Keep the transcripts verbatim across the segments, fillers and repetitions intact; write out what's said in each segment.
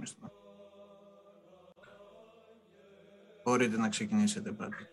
Χριστό. Μπορείτε να ξεκινήσετε πάντα.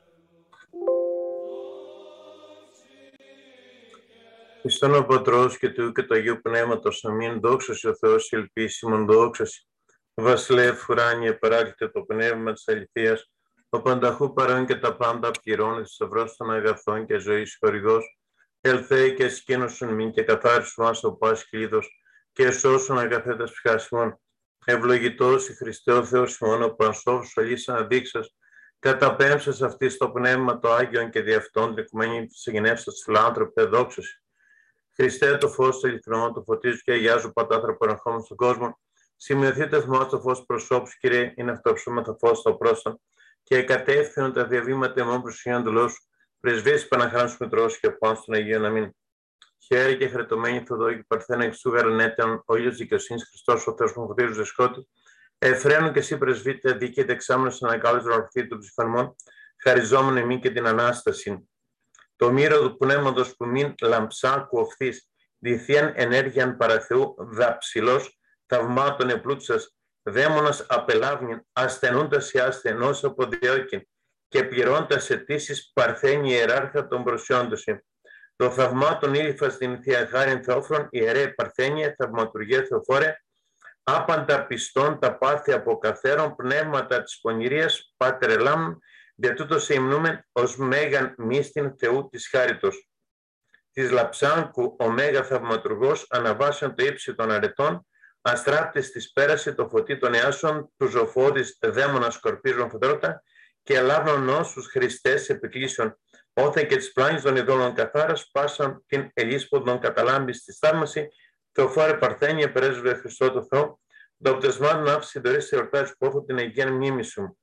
Εις τον ο Πατρός και του και του Αγίου Πνεύματος, αμήν. Δόξα ο Θεός, ελπίσιμον, δόξα Βασιλεύ ουράνιε, παράκλητε το πνεύμα της αληθείας, ο πανταχού παρών και τα πάντα πληρώνει, θησαυρός των αγαθών και ζωής χορηγός, ελθέ και σκήνωσον μην και καθάρισον μας από πάση κλείδος και σώσον αγαθέτας ψυχάσιμον. Ευλογητός η Χριστέ ο Θεός ημών, ο πανσόφος ολής αναδείξας, καταπέμψας αυτή στο πνεύμα το Άγιον και δι' αυτόν την οικουμένη της γενεύσας φιλάνθρωπε, δόξαση. Χριστέ το φως του ηλεκτρονών του φωτίζου και αγιάζω πατάθρα που ερχόμαστε στον κόσμο. Σημειωθείτε θυμός το φως προσώπους, Κύριε, είναι αυτοψούμεθα φως στο πρόσωπο και εκατεύθυνον τα διαβήματα εμών προσχείων του λόγου σου. Πρεσβείες Παναχράνους Μητρός και από στον Αγίον αμήν. Χαίρε και χαριτωμένη Θεοδόκη Παρθένα εξ του γαρανέτεων, ο ήλιος δικαιοσύνης Χριστός, ο Θεός που φωτίζουν δεσκότη. Εφραίνουν και εσύ πρεσβείτε δίκαιε δεξάμενος ανακάλυψη των ορθή των ψηφανμών, χαριζόμενοι εμεί και την ανάσταση. Το μύρο του πνεύματος που μην λαμψάκου οφθείς, διθίαν ενέργειαν παραθεού δαψιλός, θαυμάτων επλούτσας, δαίμονας απελάβνην, ασθενούντας η ασθενός αποδιώκην και πληρώντας αιτήσεις παρθένη ιεράρχα των προσιόντωση. Το θαυμάτων ήλυφας την Θεία Χάριν Θεόφρον, ιερέ παρθένια, θαυματουργέ Θεοφόρε, άπαντα πιστών τα πάθη από καθέρον, πνεύματα της πονηρίας, Πάτερ ελάμ, δια τούτο σε υμνούμε ως μέγαν μύστην Θεού της χάριτος. Της λαψάνκου ο μέγα θαυματουργός αναβάσεων το ύψη των αρετών, αστράπτης της πέρασε το φωτί των εάσων, του ζωφώδης δαίμονα σκορπίζων φωτρώτα και ελάβνων νόσους Χριστές επικλήσεων, όθε και τις πλάνης των ειδόλων καθάρας, πάσαν την ελίσποδον καταλάμπης της θαύμαση, Θεοφόρε Παρθένια, πρέσβε Χριστό το Θεό, δοπτεσμάτων άφηση δωρής σε εορτάζεις πόθο την Αγίαν μνήμη σου.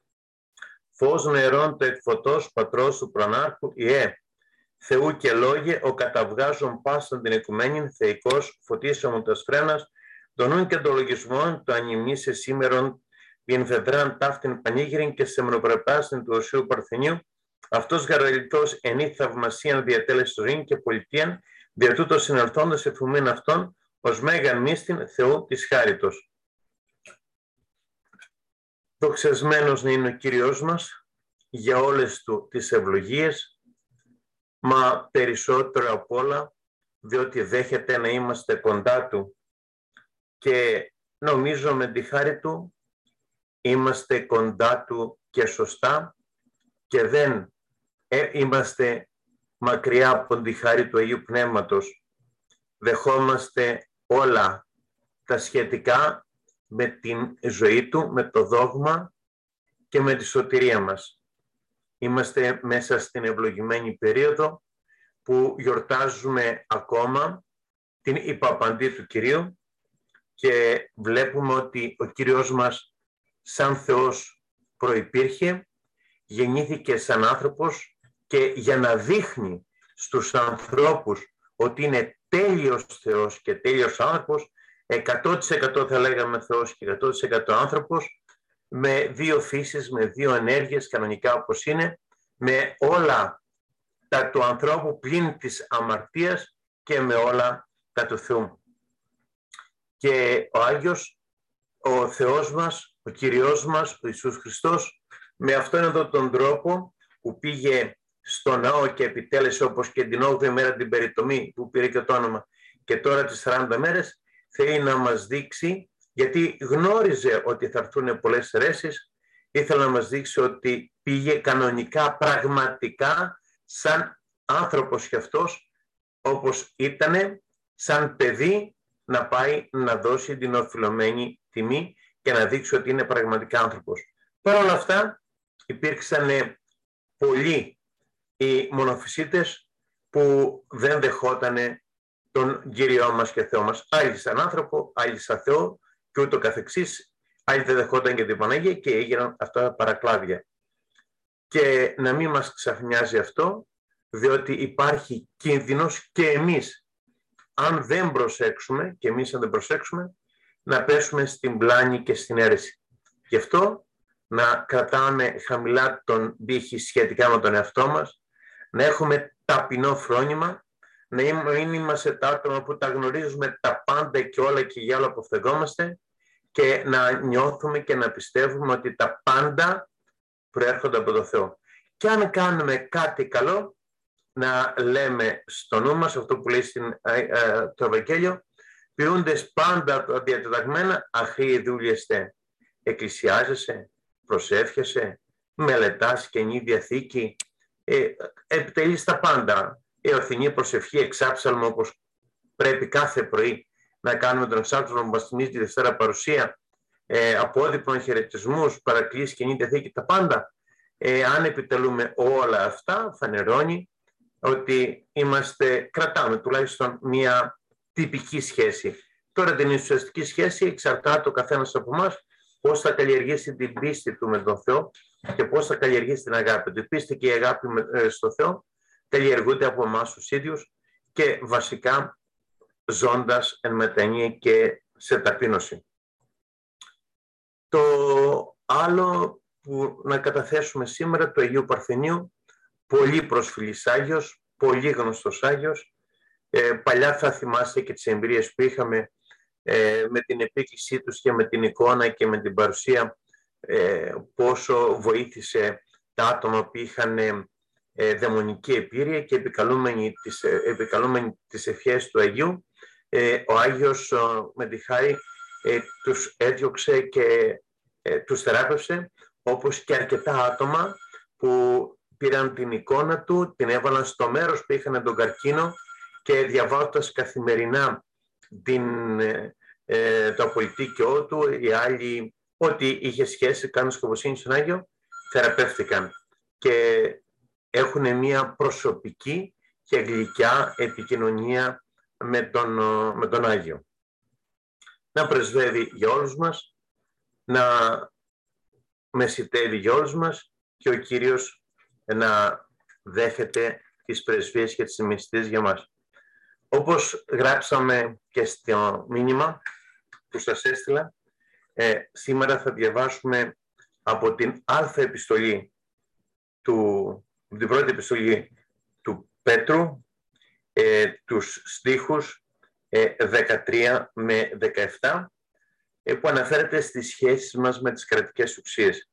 Φως νερών το εκφωτός πατρός του προνάρχου, ιέ, Θεού και λόγε, ο καταβγάζων πάσαν την οικουμένην, θεϊκός, φωτίσαμον τας φρένας, τον νουν και των λογισμών, το ανημνήσε σήμερον, την φεδράν ταύτην πανήγυριν και σεμνοπρεπάστην του Οσίου Παρθενίου, αυτός γαραλιτός ενή θαυμασίαν διατέλεσε ρίν και πολιτείαν, δια τούτο συνελθόντας εφουμήν αυτόν, ως μέγαν μύστην Θεού της χάριτος. Δοξασμένος να είναι ο Κύριος μας για όλες του τις ευλογίες, μα περισσότερο απ' όλα διότι δέχεται να είμαστε κοντά του και νομίζω με τη χάρη του είμαστε κοντά του και σωστά και δεν ε, είμαστε μακριά από τη χάρη του Αγίου Πνεύματος. Δεχόμαστε όλα τα σχετικά με την ζωή του, με το δόγμα και με τη σωτηρία μας. Είμαστε μέσα στην ευλογημένη περίοδο που γιορτάζουμε ακόμα την υπαπαντή του Κυρίου και βλέπουμε ότι ο Κύριος μας σαν Θεός προϋπήρχε, γεννήθηκε σαν άνθρωπος και για να δείχνει στους ανθρώπους ότι είναι τέλειος Θεός και τέλειος άνθρωπος, εκατό τοις εκατό θα λέγαμε Θεός και εκατό τοις εκατό άνθρωπος, με δύο φύσεις, με δύο ενέργειες κανονικά όπως είναι, με όλα τα του ανθρώπου πλην της αμαρτίας και με όλα τα του Θεού. Και ο Άγιος, ο Θεός μας, ο Κυριός μας, ο Ιησούς Χριστός, με αυτόν εδώ τον τρόπο που πήγε στο ναό και επιτέλεσε όπως και την όγδοη μέρα την περιτομή που πήρε και το όνομα και τώρα τις σαράντα μέρες, θέλει να μας δείξει, γιατί γνώριζε ότι θα έρθουν πολλές αιρέσεις, ήθελε να μας δείξει ότι πήγε κανονικά, πραγματικά, σαν άνθρωπος και αυτός, όπως ήτανε, σαν παιδί, να πάει να δώσει την οφειλωμένη τιμή και να δείξει ότι είναι πραγματικά άνθρωπος. Παρ' όλα αυτά, υπήρξαν πολλοί οι μονοφυσίτες που δεν δεχότανε τον Κύριό μας και Θεό μας. Άλλοι σαν άνθρωπο, άλλοι σαν Θεό και ούτω καθεξής. Άλλοι δεν δεχόταν και την Παναγία και έγιναν αυτά τα παρακλάδια. Και να μην μας ξαφνιάζει αυτό, διότι υπάρχει κίνδυνος και εμείς, αν δεν προσέξουμε, και εμείς αν δεν προσέξουμε, να πέσουμε στην πλάνη και στην αίρεση. Γι' αυτό να κρατάμε χαμηλά τον πύχη σχετικά με τον εαυτό μας, να έχουμε ταπεινό φρόνημα, να μην είμαστε τα άτομα που τα γνωρίζουμε τα πάντα και όλα και για όλα που φθεγόμαστε και να νιώθουμε και να πιστεύουμε ότι τα πάντα προέρχονται από το Θεό. Και αν κάνουμε κάτι καλό, να λέμε στο νου μας αυτό που λέει στην, ε, το Ευαγγέλιο, ποιούντες πάντα τα διατεταγμένα, αχρήοι δούλιεστε. Εκκλησιάζεσαι, προσεύχεσαι, μελετάς Καινή Διαθήκη, ε, επιτελείς τα πάντα. Εορθινή προσευχή, εξάψαλμο, όπως πρέπει κάθε πρωί να κάνουμε τον εξάψαλμο που μας θυμίζει τη Δευτέρα Παρουσία, ε, απόδειπνων χαιρετισμούς, παρακλήσεις, Καινή Διαθήκη, τα πάντα. Ε, αν επιτελούμε όλα αυτά, φανερώνει ότι είμαστε, κρατάμε τουλάχιστον μια τυπική σχέση. Τώρα την ουσιαστική σχέση εξαρτάται ο καθένας από εμάς πώς θα καλλιεργήσει την πίστη του με τον Θεό και πώς θα καλλιεργήσει την αγάπη του. Η πίστη και η αγάπη στο Θεό καλλιεργούνται από εμάς τους ίδιους και βασικά ζώντας εν μετανία και σε ταπείνωση. Το άλλο που να καταθέσουμε σήμερα, του Αγίου Παρθενίου, πολύ προσφυλής Άγιος, πολύ γνωστός Άγιος. Ε, παλιά θα θυμάστε και τις εμπειρίες που είχαμε ε, με την επίκλησή τους και με την εικόνα και με την παρουσία, ε, πόσο βοήθησε τα άτομα που είχαν ε, δαιμονική επίρρεια και επικαλούμενοι τις, ε, επικαλούμενοι τις ευχές του Αγίου. Ε, ο Άγιος ε, με τη χάρη ε, τους έδιωξε και ε, τους θεράπευσε, όπως και αρκετά άτομα που πήραν την εικόνα του, την έβαλαν στο μέρος που είχαν τον καρκίνο και διαβάζοντας καθημερινά την, ε, το απολυτίκιό του, οι άλλοι, ό,τι είχε σχέση, κάνουν σκοποσύνη στον Άγιο, θεραπεύτηκαν και έχουν μια προσωπική και γλυκιά επικοινωνία με τον, με τον Άγιο. Να πρεσβεύει για όλους μας, να μεσιτεύει για όλους μας και ο Κύριος να δέχεται τις πρεσβείες και τις μυστικές για μας. Όπως γράψαμε και στο μήνυμα που σας έστειλα, ε, σήμερα θα διαβάσουμε από την Α επιστολή του, την πρώτη επιστολή του Πέτρου, ε, τους στίχους ε, δεκατρία με δεκαεπτά, ε, που αναφέρεται στις σχέσεις μας με τις κρατικές ουσίες.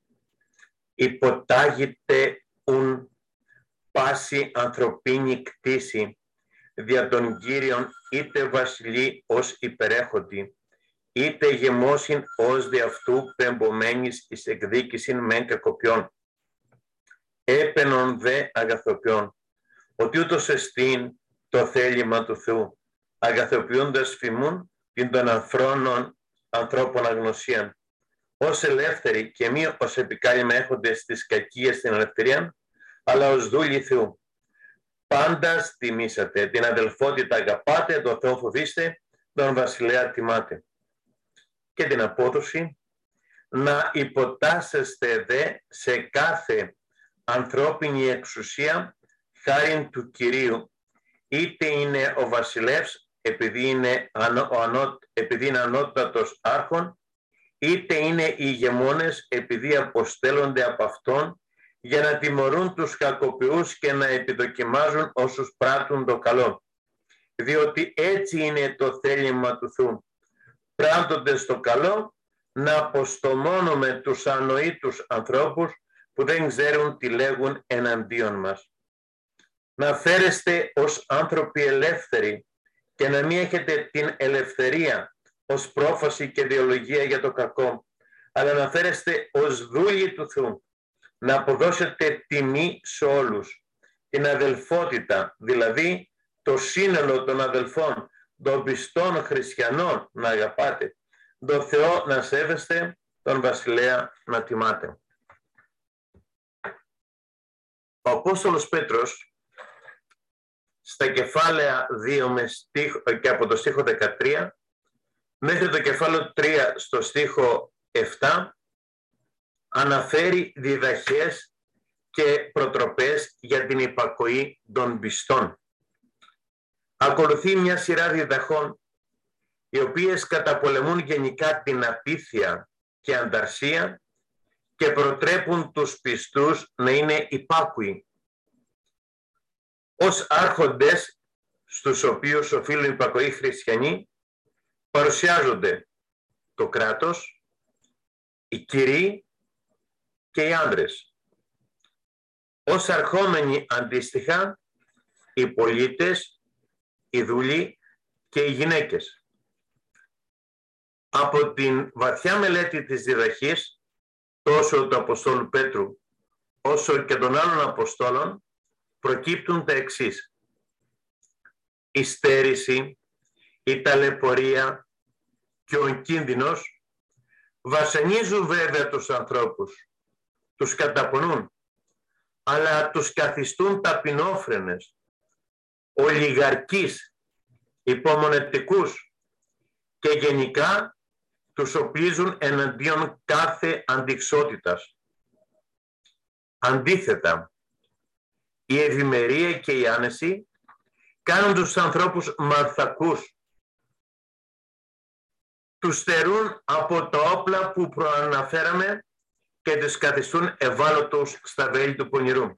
Υποτάγεται ουν πάση ανθρωπίνη κτήση δια των Κύριων, είτε βασιλεί ως υπερέχοντη, είτε γεμώσιν ως δι' αυτού πεμπομένης εις εκδίκησιν μεν κακοποιών. Έπαινον δε αγαθοποιών, ότι ούτως εστίν το θέλημα του Θεού, αγαθοποιούντας φημούν την των ανθρώπων ανθρώπων αγνωσίαν, ως ελεύθεροι και μη ως επικάλυμα έχοντες τις κακίες στην ελευθερία, αλλά ως δούλοι Θεού. Πάντας τιμήσατε, την αδελφότητα αγαπάτε, τον Θεό φοβήστε, τον βασιλέα τιμάτε. Και την απόδοση, να υποτάσσεστε δε σε κάθε ανθρώπινη εξουσία χάριν του Κυρίου, είτε είναι ο βασιλεύς επειδή είναι, ανώ, ο ανώ, επειδή είναι ανώτατος άρχον, είτε είναι οι ηγεμόνες επειδή αποστέλλονται από αυτόν για να τιμωρούν τους κακοποιούς και να επιδοκιμάζουν όσους πράττουν το καλό. Διότι έτσι είναι το θέλημα του Θεού. Πράττοντας το καλό, να αποστομώνουμε τους ανοήτους ανθρώπους που δεν ξέρουν τι λέγουν εναντίον μας. Να φέρεστε ως άνθρωποι ελεύθεροι και να μην έχετε την ελευθερία ως πρόφαση και ιδεολογία για το κακό, αλλά να φέρεστε ως δούλοι του Θεού, να αποδώσετε τιμή σε όλους, την αδελφότητα, δηλαδή το σύνολο των αδελφών, των πιστών χριστιανών να αγαπάτε, τον Θεό να σέβεστε, τον βασιλέα να τιμάτε. Ο Απόστολος Πέτρος στα κεφάλαια δύο με στίχο, και από το στίχο δεκατρία μέχρι το κεφάλαιο τρία στο στίχο επτά αναφέρει διδαχές και προτροπές για την υπακοή των πιστών. Ακολουθεί μια σειρά διδαχών οι οποίες καταπολεμούν γενικά την απίθεια και ανταρσία και προτρέπουν τους πιστούς να είναι υπάκουοι. Ως άρχοντες στους οποίους οφείλουν υπακοή χριστιανοί παρουσιάζονται το κράτος, οι κύριοι και οι άνδρες. Ως αρχόμενοι αντίστοιχα οι πολίτες, οι δούλοι και οι γυναίκες. Από την βαθιά μελέτη της διδαχής, τόσο του Αποστόλου Πέτρου, όσο και των άλλων Αποστόλων, προκύπτουν τα εξής. Η στέρηση, η ταλαιπωρία και ο κίνδυνος βασανίζουν βέβαια τους ανθρώπους, τους καταπονούν, αλλά τους καθιστούν ταπεινόφρενες, ολιγαρκείς, υπομονετικούς και γενικά τους οπλίζουν εναντίον κάθε αντιξότητας. Αντίθετα, η ευημερία και η άνεση κάνουν τους ανθρώπους μαρθακούς. Τους στερούν από τα όπλα που προαναφέραμε και τους καθιστούν ευάλωτους στα βέλη του πονηρού.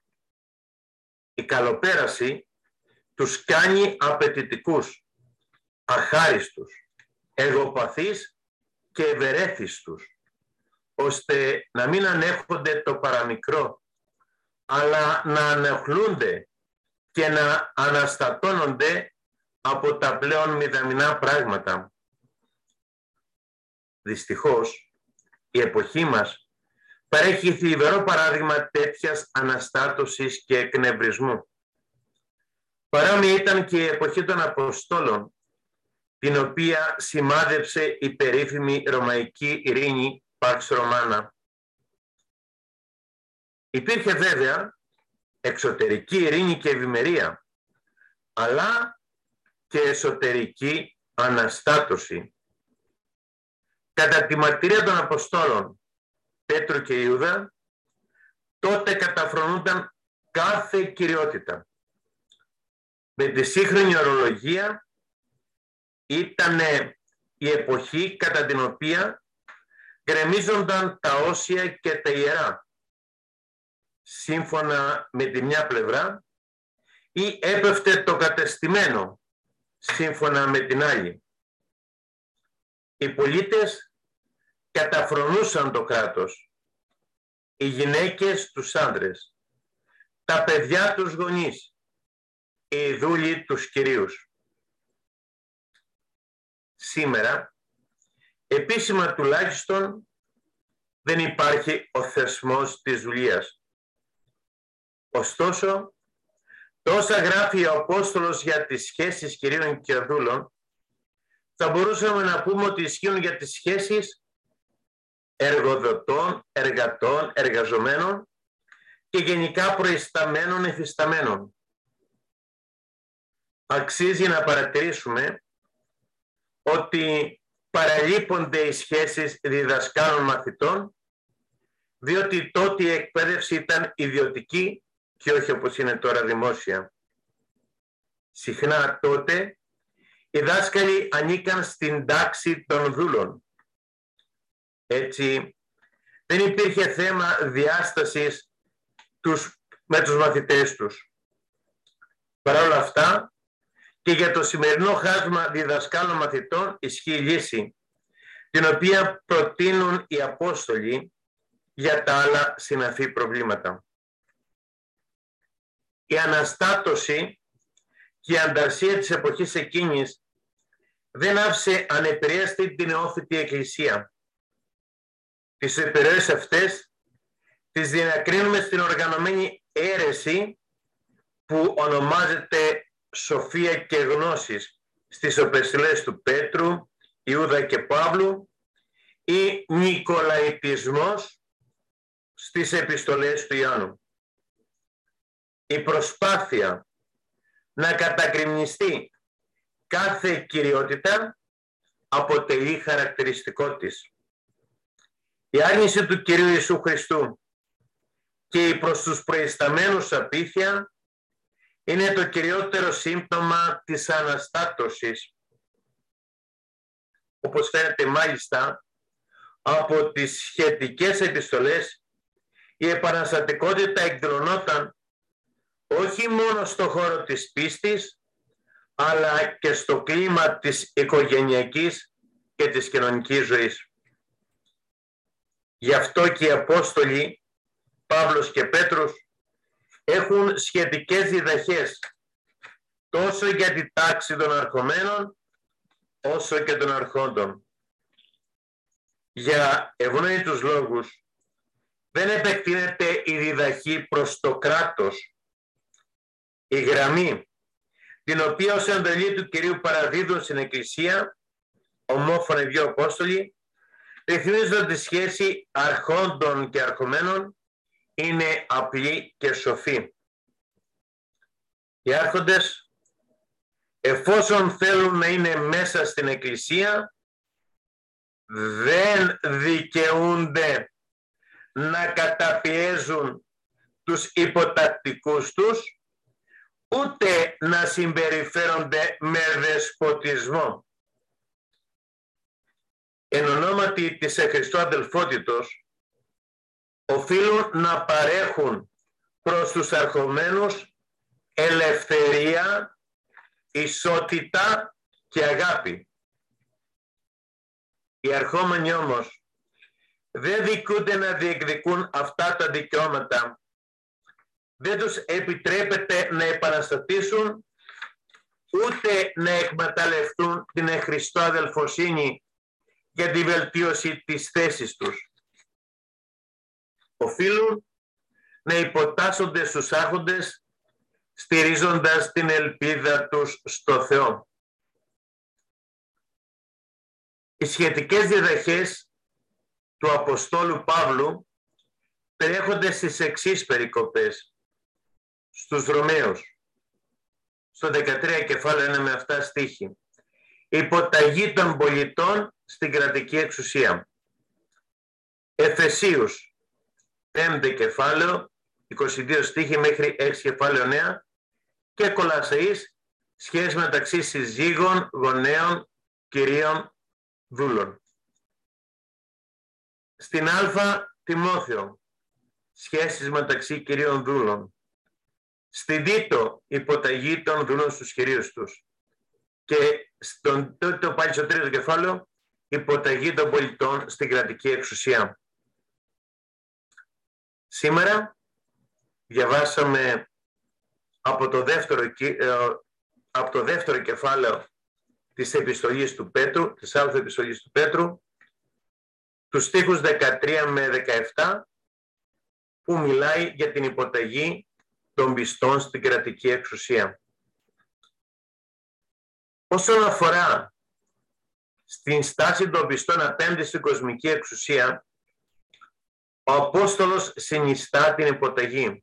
Η καλοπέραση τους κάνει απαιτητικούς, αχάριστους, εγωπαθείς και ευερέθιστους, ώστε να μην ανέχονται το παραμικρό, αλλά να ανεχλούνται και να αναστατώνονται από τα πλέον μηδαμινά πράγματα. Δυστυχώς, η εποχή μας παρέχει θλιβερό παράδειγμα τέτοιας αναστάτωσης και εκνευρισμού. Παρόμοια ήταν και η εποχή των Αποστόλων, την οποία σημάδεψε η περίφημη ρωμαϊκή ειρήνη Pax Romana. Υπήρχε βέβαια εξωτερική ειρήνη και ευημερία, αλλά και εσωτερική αναστάτωση. Κατά τη μαρτυρία των Αποστόλων Πέτρου και Ιούδα, τότε καταφρονούνταν κάθε κυριότητα. Με τη σύγχρονη ορολογία ήταν η εποχή κατά την οποία γκρεμίζονταν τα όσια και τα ιερά, σύμφωνα με τη μια πλευρά, ή έπεφτε το κατεστημένο, σύμφωνα με την άλλη. Οι πολίτες καταφρονούσαν το κράτος, οι γυναίκες τους άντρες, τα παιδιά τους γονείς, οι δούλοι τους κυρίους. Σήμερα, επίσημα τουλάχιστον, δεν υπάρχει ο θεσμός της δουλείας. Ωστόσο, τόσα γράφει ο Απόστολος για τις σχέσεις κυρίων και δούλων, θα μπορούσαμε να πούμε ότι ισχύουν για τις σχέσεις εργοδοτών, εργατών, εργαζομένων και γενικά προϊσταμένων εφισταμένων. Αξίζει να παρατηρήσουμε ότι παραλείπονται οι σχέσεις διδασκάλων μαθητών, διότι τότε η εκπαίδευση ήταν ιδιωτική και όχι όπως είναι τώρα δημόσια. Συχνά τότε οι δάσκαλοι ανήκαν στην τάξη των δούλων. Έτσι δεν υπήρχε θέμα διάστασης τους, με τους μαθητές τους. Παρ' όλα αυτά, και για το σημερινό χάσμα διδασκάλων μαθητών ισχύει η λύση, την οποία προτείνουν οι Απόστολοι για τα άλλα συναφή προβλήματα. Η αναστάτωση και η ανταρσία της εποχής εκείνης δεν άφησε ανεπηρέαστη την νεόφυτη Εκκλησία. Τις επιρροές αυτές τις διακρίνουμε στην οργανωμένη αίρεση που ονομάζεται σοφία και γνώσης στις επιστολές του Πέτρου, Ιούδα και Παύλου, ή νικολαϊτισμός στις επιστολές του Ιωάννου. Η προσπάθεια να κατακριμνιστεί κάθε κυριότητα αποτελεί χαρακτηριστικό της. Η άρνηση του Κυρίου Ιησού Χριστού και η προς τους προϊσταμένους απίθεια είναι το κυριότερο σύμπτωμα της αναστάτωσης. Όπως φαίνεται μάλιστα από τις σχετικές επιστολές, η επαναστατικότητα εκδηλωνόταν όχι μόνο στο χώρο της πίστης, αλλά και στο κλίμα της οικογενειακής και της κοινωνικής ζωής. Γι' αυτό και οι Απόστολοι Παύλος και Πέτρος έχουν σχετικές διδαχές τόσο για τη τάξη των αρχομένων όσο και των αρχόντων. Για ευνόητους λόγους δεν επεκτείνεται η διδαχή προς το κράτος. Η γραμμή την οποία ως εντολή του Κυρίου παραδίδουν στην Εκκλησία ομόφωνα οι δύο Απόστολοι ρυθμίζοντας τη σχέση αρχόντων και αρχομένων είναι απλή και σοφή. Οι άρχοντες, εφόσον θέλουν να είναι μέσα στην Εκκλησία, δεν δικαιούνται να καταπιέζουν τους υποτακτικούς τους, ούτε να συμπεριφέρονται με δεσποτισμό. Εν ονόματι της εν Χριστώ αδελφότητος, οφείλουν να παρέχουν προς τους αρχομένους ελευθερία, ισότητα και αγάπη. Οι αρχόμενοι όμως δεν δικούνται να διεκδικούν αυτά τα δικαιώματα. Δεν τους επιτρέπεται να επαναστατήσουν ούτε να εκμεταλλευτούν την εν Χριστώ αδελφοσύνη για τη βελτίωση της θέσης τους. Οφείλουν να υποτάσσονται στους άρχοντες στηρίζοντας την ελπίδα τους στο Θεό. Οι σχετικές διδαχές του Αποστόλου Παύλου περιέχονται στις εξής περικοπές. Στους Ρωμαίους, στο δεκατρία κεφάλαιο ένα με αυτά στίχη. Υποταγή των πολιτών στην κρατική εξουσία. Εφεσίους, πέμπτο κεφάλαιο, είκοσι δύο στίχη μέχρι έξι κεφάλαιο νέα. Και Κολασσαείς, σχέση μεταξύ συζύγων, γονέων, κυρίων, δούλων. Στην Α Τιμόθεο, σχέσεις μεταξύ κυρίων δούλων. Στην Τίτο, υποταγή των δούλων στους κυρίους τους. Και στον τότε πάλι στο τρίτο κεφάλαιο, υποταγή των πολιτών στην κρατική εξουσία. Σήμερα διαβάσαμε από το δεύτερο, από το δεύτερο κεφάλαιο της επιστολής του Πέτρου, της άλλης επιστολής του Πέτρου, τους στίχους δεκατρία με δεκαεπτά, που μιλάει για την υποταγή των πιστών στην κρατική εξουσία. Όσον αφορά στην στάση των πιστών απέναντι στην κοσμική εξουσία, ο Απόστολος συνιστά την υποταγή.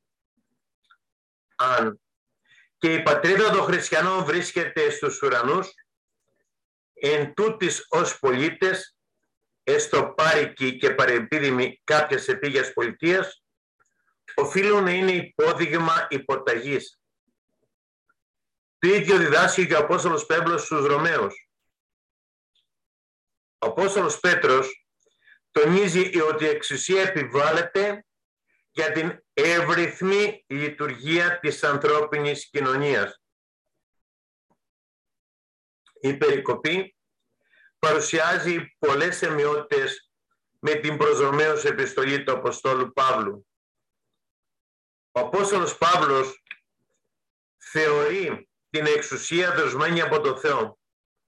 Αν και η πατρίδα των χριστιανών βρίσκεται στους ουρανούς, εν τούτης ως πολίτες, έστω πάρικοι και παρεμπίδημοι κάποιας επίγειας πολιτείας, οφείλουν να είναι υπόδειγμα υποταγής. Το ίδιο διδάσκει και ο Απόστολος Πέτρος στους Ρωμαίους. Ο Απόστολος Πέτρος τονίζει ότι η εξουσία επιβάλλεται για την εύρυθμη λειτουργία της ανθρώπινης κοινωνίας. Η περικοπή παρουσιάζει πολλές εμειότητες με την προς Ρωμαίους επιστολή του Αποστόλου Παύλου. Ο Απόστολος Παύλος θεωρεί την εξουσία δοσμένη από το Θεό.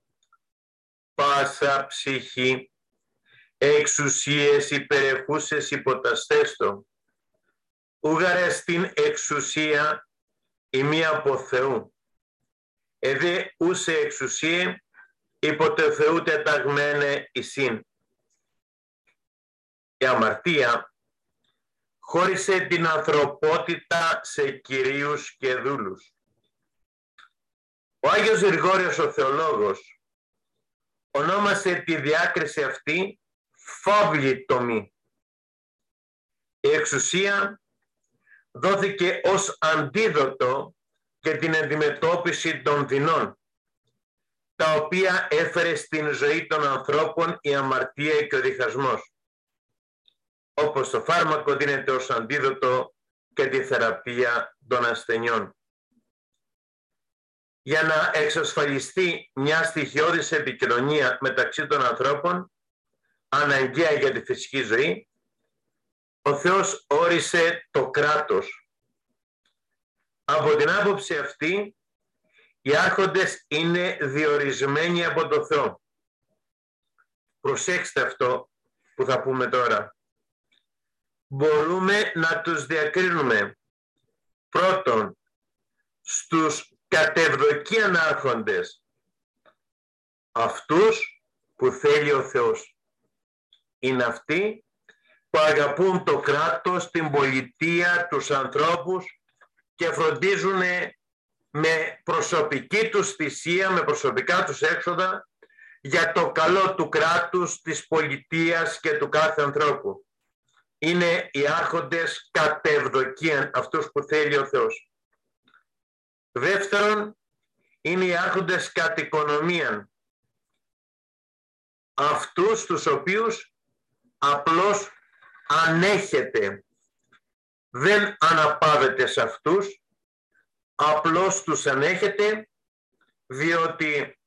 Πάσα ψυχή, εξουσίες υπερεχούσες υποταστές του, ούγαρε στην εξουσία η μία από Θεού. Εδέ ούσε εξουσία υποτε Θεού τεταγμένε εισήν. Η αμαρτία χώρισε την ανθρωπότητα σε κυρίους και δούλους. Ο Άγιος Γρηγόριος ο Θεολόγος ονόμασε τη διάκριση αυτή φαύλη τομή. Η εξουσία δόθηκε ως αντίδοτο για την αντιμετώπιση των δεινών, τα οποία έφερε στην ζωή των ανθρώπων η αμαρτία και ο διχασμός, όπως το φάρμακο δίνεται ως αντίδοτο και τη θεραπεία των ασθενειών. Για να εξασφαλιστεί μια στοιχειώδης επικοινωνία μεταξύ των ανθρώπων, αναγκαία για τη φυσική ζωή, ο Θεός όρισε το κράτος. Από την άποψη αυτή, οι άρχοντες είναι διορισμένοι από το Θεό. Προσέξτε αυτό που θα πούμε τώρα. Μπορούμε να τους διακρίνουμε πρώτον στους κατευδοκίαν άρχοντες, αυτούς που θέλει ο Θεός. Είναι αυτοί που αγαπούν το κράτος, την πολιτεία, τους ανθρώπους και φροντίζουν με προσωπική τους θυσία, με προσωπικά τους έξοδα για το καλό του κράτους, της πολιτείας και του κάθε ανθρώπου. Είναι οι άρχοντες κατευδοκίαν, αυτούς που θέλει ο Θεός. Δεύτερον, είναι οι άρχοντες κατ' οικονομίαν, αυτούς τους οποίους απλώς ανέχεται, δεν αναπαύεται σε αυτούς, απλώς τους ανέχεται διότι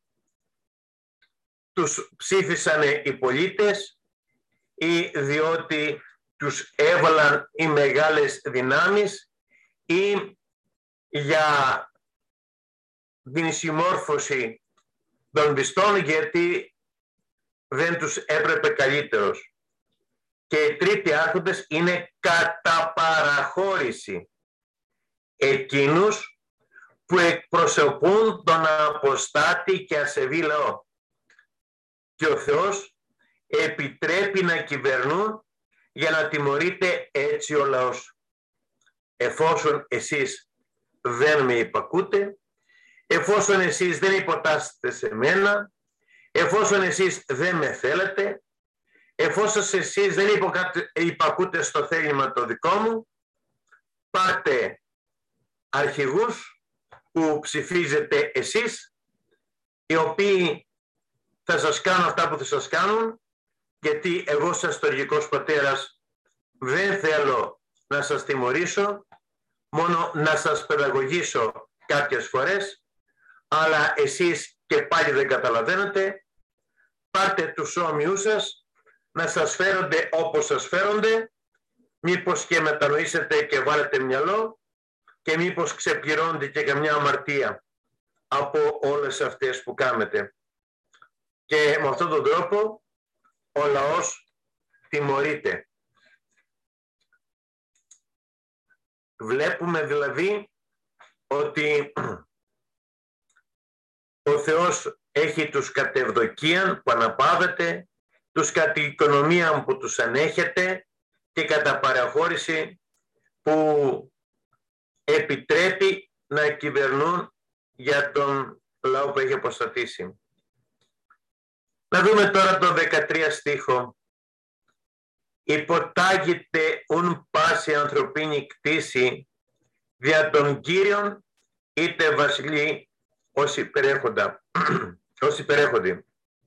τους ψήφισαν οι πολίτες ή διότι τους έβαλαν οι μεγάλες δυνάμεις ή για την συμμόρφωση των πιστών γιατί δεν τους έπρεπε καλύτερος. Και οι τρίτοι άρχοντες είναι κατά παραχώρηση εκείνους που εκπροσωπούν τον αποστάτη και ασεβή λαό. Και ο Θεός επιτρέπει να κυβερνούν για να τιμωρείται έτσι ο λαός. Εφόσον εσείς δεν με υπακούτε, εφόσον εσείς δεν υποτάσσετε σε μένα, εφόσον εσείς δεν με θέλετε, εφόσον εσείς δεν υπακούτε στο θέλημα το δικό μου, πάτε αρχηγούς που ψηφίζετε εσείς, οι οποίοι θα σας κάνουν αυτά που θα σας κάνουν, γιατί εγώ σας στοργικός πατέρας δεν θέλω να σας τιμωρήσω, μόνο να σας παιδαγωγήσω κάποιες φορές, αλλά εσείς και πάλι δεν καταλαβαίνετε, πάρτε τους όμοιούς σας να σας φέρονται όπως σας φέρονται, μήπως και μετανοήσετε και βάλετε μυαλό και μήπως ξεπληρώνετε και καμιά αμαρτία από όλες αυτές που κάνετε. Και με αυτόν τον τρόπο ο λαός τιμωρείται. Βλέπουμε δηλαδή ότι ο Θεός έχει τους κατευδοκίαν που αναπαύεται, τους κατ' οικονομίαν που τους ανέχεται και κατά παραχώρηση που επιτρέπει να κυβερνούν για τον λαό που έχει αποστατήσει. Να δούμε τώρα το δεκατρία στίχο. Υποτάγεται ουν πάση ανθρωπίνη κτήση δια των Κύριων είτε βασιλεί ως υπερέχοντα, ως υπερέχοντι.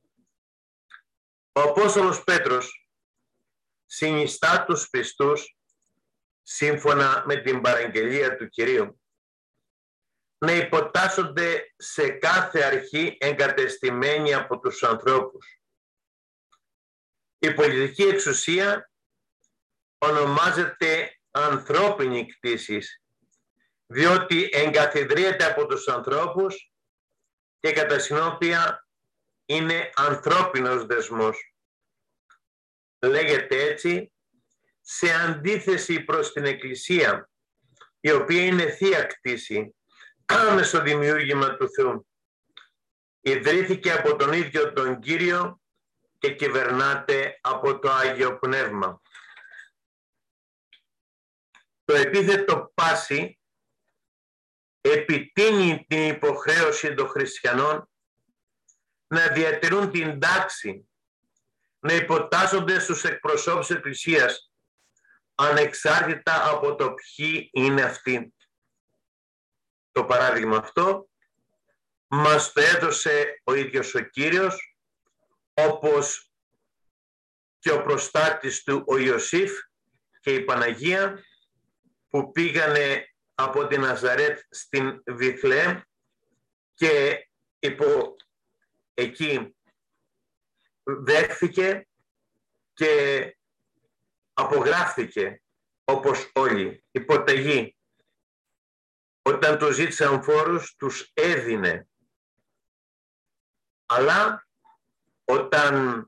Ο Απόστολος Πέτρος συνιστά τους πιστούς σύμφωνα με την παραγγελία του Κυρίου να υποτάσσονται σε κάθε αρχή εγκατεστημένοι από τους ανθρώπους. Η πολιτική εξουσία ονομάζεται ανθρώπινη κτήσης, διότι εγκαθιδρύεται από τους ανθρώπους και κατά συνέπεια είναι ανθρώπινος δεσμός. Λέγεται έτσι σε αντίθεση προς την Εκκλησία, η οποία είναι θεία κτήση, άμεσο δημιούργημα του Θεού. Ιδρύθηκε από τον ίδιο τον Κύριο και κυβερνάται από το Άγιο Πνεύμα. Το επίθετο πάση επιτείνει την υποχρέωση των χριστιανών να διατηρούν την τάξη, να υποτάσσονται στους εκπροσώπους της Εκκλησίας, ανεξάρτητα από το ποιοι είναι αυτοί. Το παράδειγμα αυτό μας το έδωσε ο ίδιος ο Κύριος, όπως και ο προστάτης του ο Ιωσήφ και η Παναγία που πήγανε από την Ναζαρέτ στην Βιθλεέμ και υπό εκεί δέχθηκε και απογράφθηκε όπως όλοι. Υποταγή. Όταν του ζήτησαν φόρους, τους έδινε. Αλλά όταν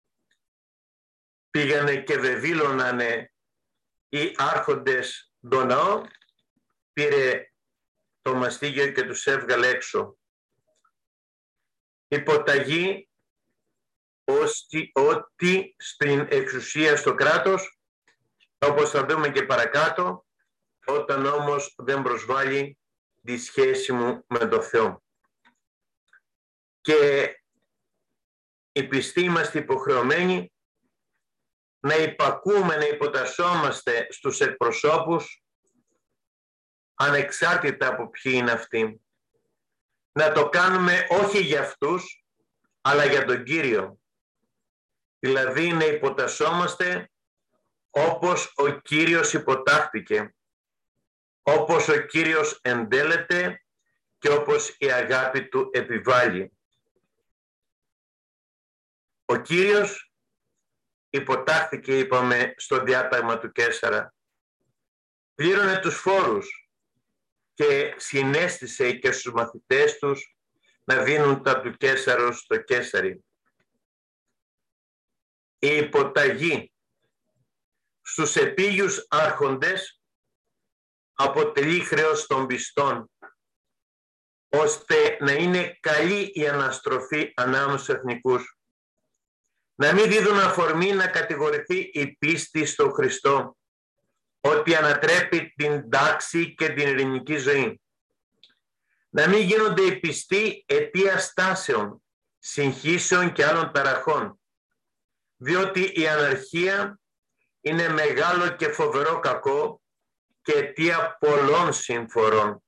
πήγανε και βεβήλωνανε οι άρχοντες τον ναό, πήρε το μαστίγιο και τους έβγαλε έξω. Υποταγή ότι, ότι στην εξουσία στο κράτος, όπως θα δούμε και παρακάτω, όταν όμως δεν προσβάλλει τη σχέση μου με τον Θεό. Και οι πιστοί είμαστε υποχρεωμένοι να υπακούμε, να υποτασσόμαστε στους εκπροσώπους, ανεξάρτητα από ποιοι είναι αυτοί. Να το κάνουμε όχι για αυτούς, αλλά για τον Κύριο. Δηλαδή να υποτασσόμαστε όπως ο Κύριος υποτάχθηκε, όπως ο Κύριος εντέλεται και όπως η αγάπη του επιβάλλει. Ο Κύριος υποτάχθηκε, είπαμε, στο διάταγμα του Καίσαρα. Πλήρωνε τους φόρους και συνέστησε και στους μαθητές τους να δίνουν τα του Καίσαρος στο Καίσαρι. Η υποταγή στους επίγειους άρχοντες αποτελεί χρέος των πιστών, ώστε να είναι καλή η αναστροφή ανάμεσα στους εθνικούς. Να μην δίδουν αφορμή να κατηγορηθεί η πίστη στο Χριστό, ότι ανατρέπει την τάξη και την ειρηνική ζωή. Να μην γίνονται οι πιστοί αιτία στάσεων, συγχύσεων και άλλων ταραχών, διότι η αναρχία είναι μεγάλο και φοβερό κακό και αιτία πολλών συμφορών.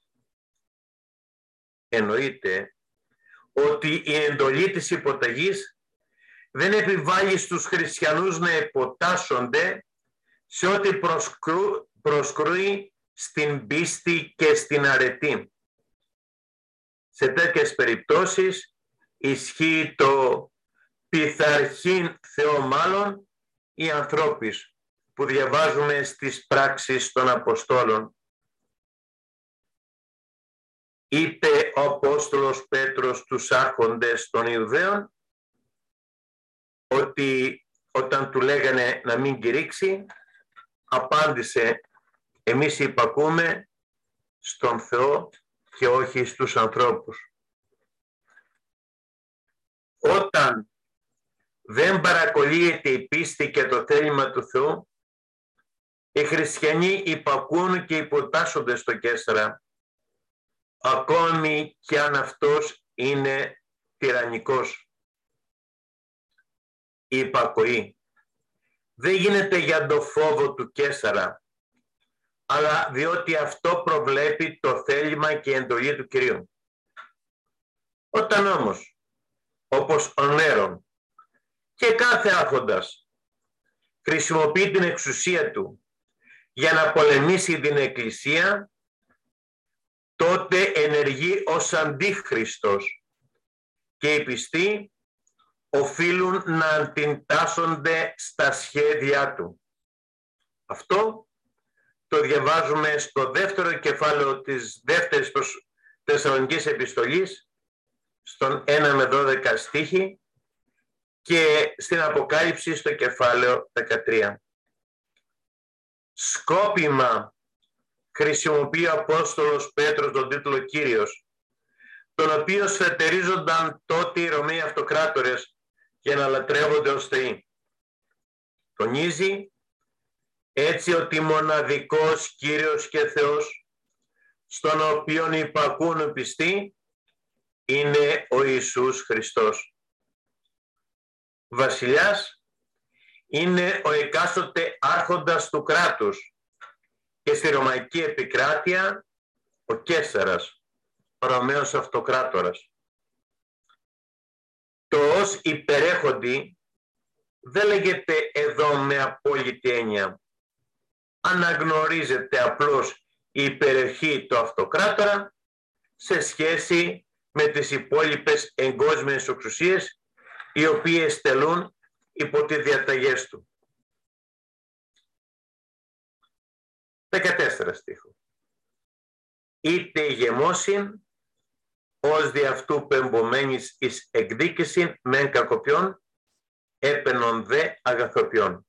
Εννοείται ότι η εντολή της υποταγής δεν επιβάλλει στους χριστιανούς να υποτάσσονται σε ό,τι προσκρού, προσκρούει στην πίστη και στην αρετή. Σε τέτοιες περιπτώσεις ισχύει το πειθαρχήν Θεό μάλλον ή ανθρώπης που διαβάζουμε στις πράξεις των Αποστόλων. Είπε ο Απόστολος Πέτρος στους άρχοντες των Ιουδαίων ότι όταν του λέγανε να μην κηρύξει, απάντησε, εμείς υπακούμε στον Θεό και όχι στους ανθρώπους. Όταν δεν παρακολύεται η πίστη και το θέλημα του Θεού, οι χριστιανοί υπακούν και υποτάσσονται στο Καίσαρα, ακόμη και αν αυτός είναι τυραννικός. Η υπακοή δεν γίνεται για το φόβο του Καίσαρα, αλλά διότι αυτό προβλέπει το θέλημα και η εντολή του Κυρίου. Όταν όμως, όπως ο Νέρον και κάθε άρχοντας χρησιμοποιεί την εξουσία του για να πολεμήσει την Εκκλησία, τότε ενεργεί ως αντίχριστος και οι πιστοί οφείλουν να αντιτάσσονται στα σχέδιά του. Αυτό το διαβάζουμε στο δεύτερο κεφάλαιο της δεύτερης προς Θεσσαλονικής επιστολής, στον ένα με δώδεκα στίχη και στην Αποκάλυψη στο κεφάλαιο δεκατρία. Σκόπιμα χρησιμοποιεί ο Απόστολος Πέτρος τον τίτλο Κύριος, τον οποίο σφετερίζονταν τότε οι Ρωμαίοι αυτοκράτορες για να λατρεύονται ως θεοί. Τονίζει έτσι ότι μοναδικός Κύριος και Θεός, στον οποίον υπακούν οι πιστοί, είναι ο Ιησούς Χριστός. Βασιλιάς είναι ο εκάστοτε άρχοντας του κράτους και στη Ρωμαϊκή επικράτεια ο Καίσαρας, ο Ρωμαίος αυτοκράτορας. Το ως υπερέχοντι δεν λέγεται εδώ με απόλυτη έννοια. Αναγνωρίζεται απλώς η υπερεχή του αυτοκράτορα σε σχέση με τις υπόλοιπες εγκόσμιες εξουσίες οι οποίες τελούν υπό τις διαταγές του. δεκατέσσερα στίχο. Είτε ηγεμόσιν, ως δι' αυτού πεμπομένης εις εκδίκησιν μεν κακοποιών, έπαινον δε αγαθοποιών.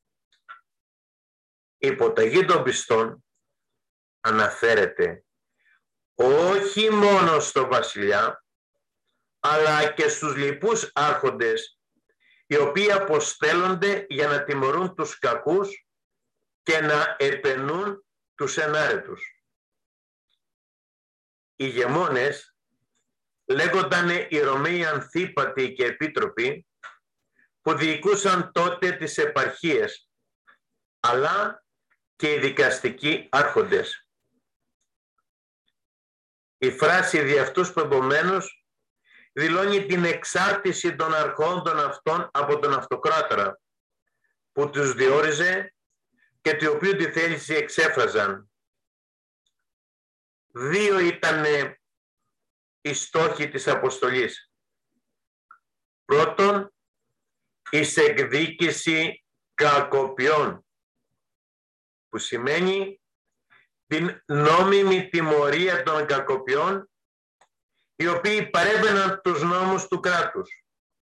Η υποταγή των πιστών αναφέρεται όχι μόνο στο βασιλιά, αλλά και στους λοιπούς άρχοντες, οι οποίοι αποστέλλονται για να τιμωρούν τους κακούς και να επαινούν τους ενάρετους. Οι ηγεμόνες λέγονταν οι Ρωμαίοι Ανθίπατοι και Επίτροποι, που διοικούσαν τότε τις επαρχίες, αλλά και οι δικαστικοί άρχοντες. Η φράση «δι' αυτούς πεπομένους» δηλώνει την εξάρτηση των αρχόντων αυτών από τον αυτοκράτορα, που τους διόριζε και του οποίου τη θέληση εξέφραζαν. Δύο ήταν οι στόχοι της αποστολής. Πρώτον, εις εκδίκηση κακοποιών, που σημαίνει την νόμιμη τιμωρία των κακοποιών, οι οποίοι παρέβαιναν τους νόμους του κράτους.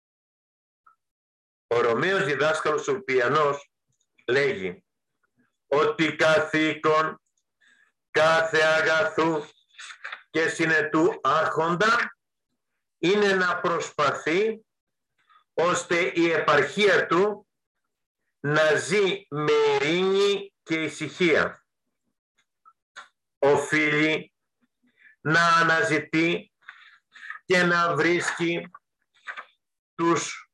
Ο Ρωμαίος διδάσκαλος Ουλπιανός λέγει ότι καθήκον κάθε αγαθού και συνετού άρχοντα είναι να προσπαθεί ώστε η επαρχία του να ζει με ειρήνη και ησυχία. Οφείλει να αναζητεί και να βρίσκει τους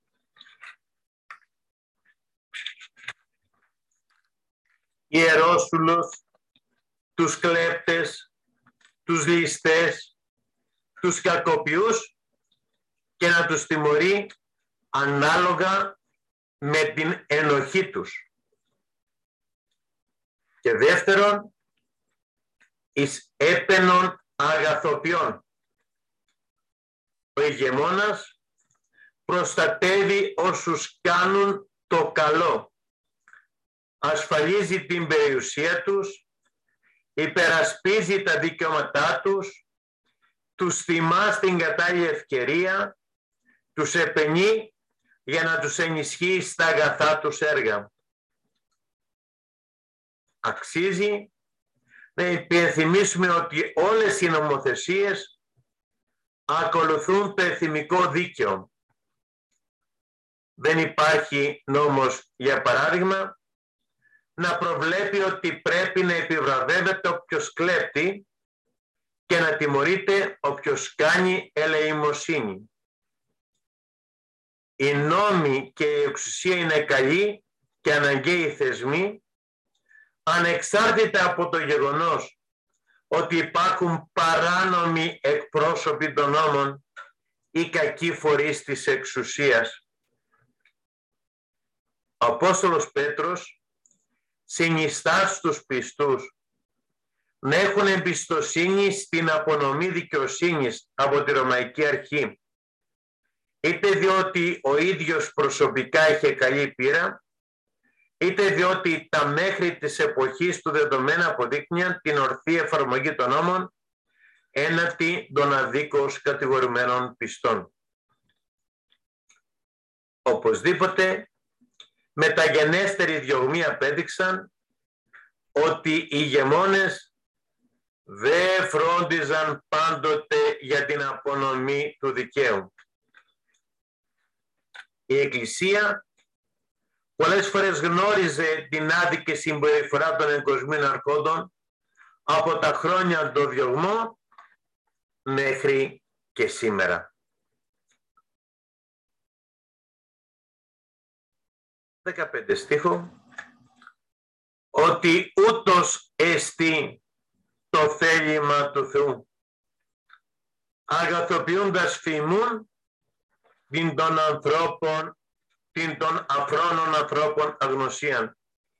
ιερόσουλους, τους κλέπτες, τους ληστές, τους κακοποιούς και να τους τιμωρεί ανάλογα με την ενοχή τους. Και δεύτερον, εις έπαινον αγαθοποιών. Ο ηγεμόνας προστατεύει όσους κάνουν το καλό, ασφαλίζει την περιουσία τους, υπερασπίζει τα δικαιώματά τους, τους τιμά στην κατάλληλη ευκαιρία, τους επενεί για να τους ενισχύει στα αγαθά τους έργα. Αξίζει να υπενθυμίσουμε ότι όλες οι νομοθεσίες ακολουθούν το εθνικό δίκαιο. Δεν υπάρχει νόμος, για παράδειγμα, να προβλέπει ότι πρέπει να επιβραβεύεται όποιος κλέπτει και να τιμωρείται όποιος κάνει ελεημοσύνη. Οι νόμοι και η εξουσία είναι καλοί και αναγκαίοι θεσμοί, ανεξάρτητα από το γεγονός ότι υπάρχουν παράνομοι εκπρόσωποι των νόμων ή κακοί φορείς της εξουσίας. Ο Απόστολος Πέτρος συνιστά στους πιστούς να έχουν εμπιστοσύνη στην απονομή δικαιοσύνης από τη Ρωμαϊκή Αρχή, είτε διότι ο ίδιος προσωπικά είχε καλή πείρα, είτε διότι τα μέχρι της εποχής του δεδομένα αποδείκνυαν την ορθή εφαρμογή των νόμων έναντι των αδίκως κατηγορουμένων πιστών. Οπωσδήποτε, μεταγενέστεροι διωγμοί απέδειξαν ότι οι ηγεμόνες δεν φρόντιζαν πάντοτε για την απονομή του δικαίου. Η Εκκλησία πολλές φορές γνώριζε την άδικη συμπεριφορά των εγκοσμίων αρχόντων από τα χρόνια των διωγμών μέχρι και σήμερα. δεκαπέντε στίχο, ότι ούτως εστί το θέλημα του Θεού, αγαθοποιούντας φημούν την των ανθρώπων, την των αφρόνων ανθρώπων αγνωσίαν.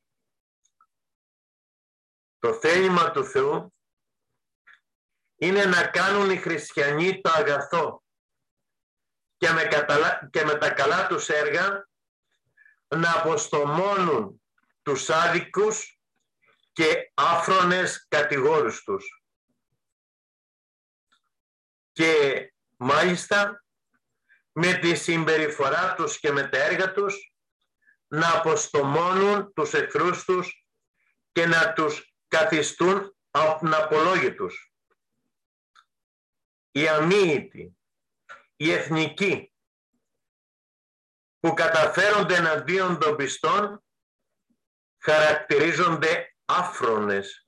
Το θέλημα του Θεού είναι να κάνουν οι χριστιανοί το αγαθό και με, καταλα... και με τα καλά τους έργα να αποστομώνουν τους άδικους και άφρονες κατηγόρους τους. Και μάλιστα με τη συμπεριφορά τους και με τα έργα τους να αποστομώνουν τους εχθρούς τους και να τους καθιστούν απολόγητους. Οι αμοίητοι, οι εθνικοί που καταφέρονται εναντίον των πιστών χαρακτηρίζονται άφρονες.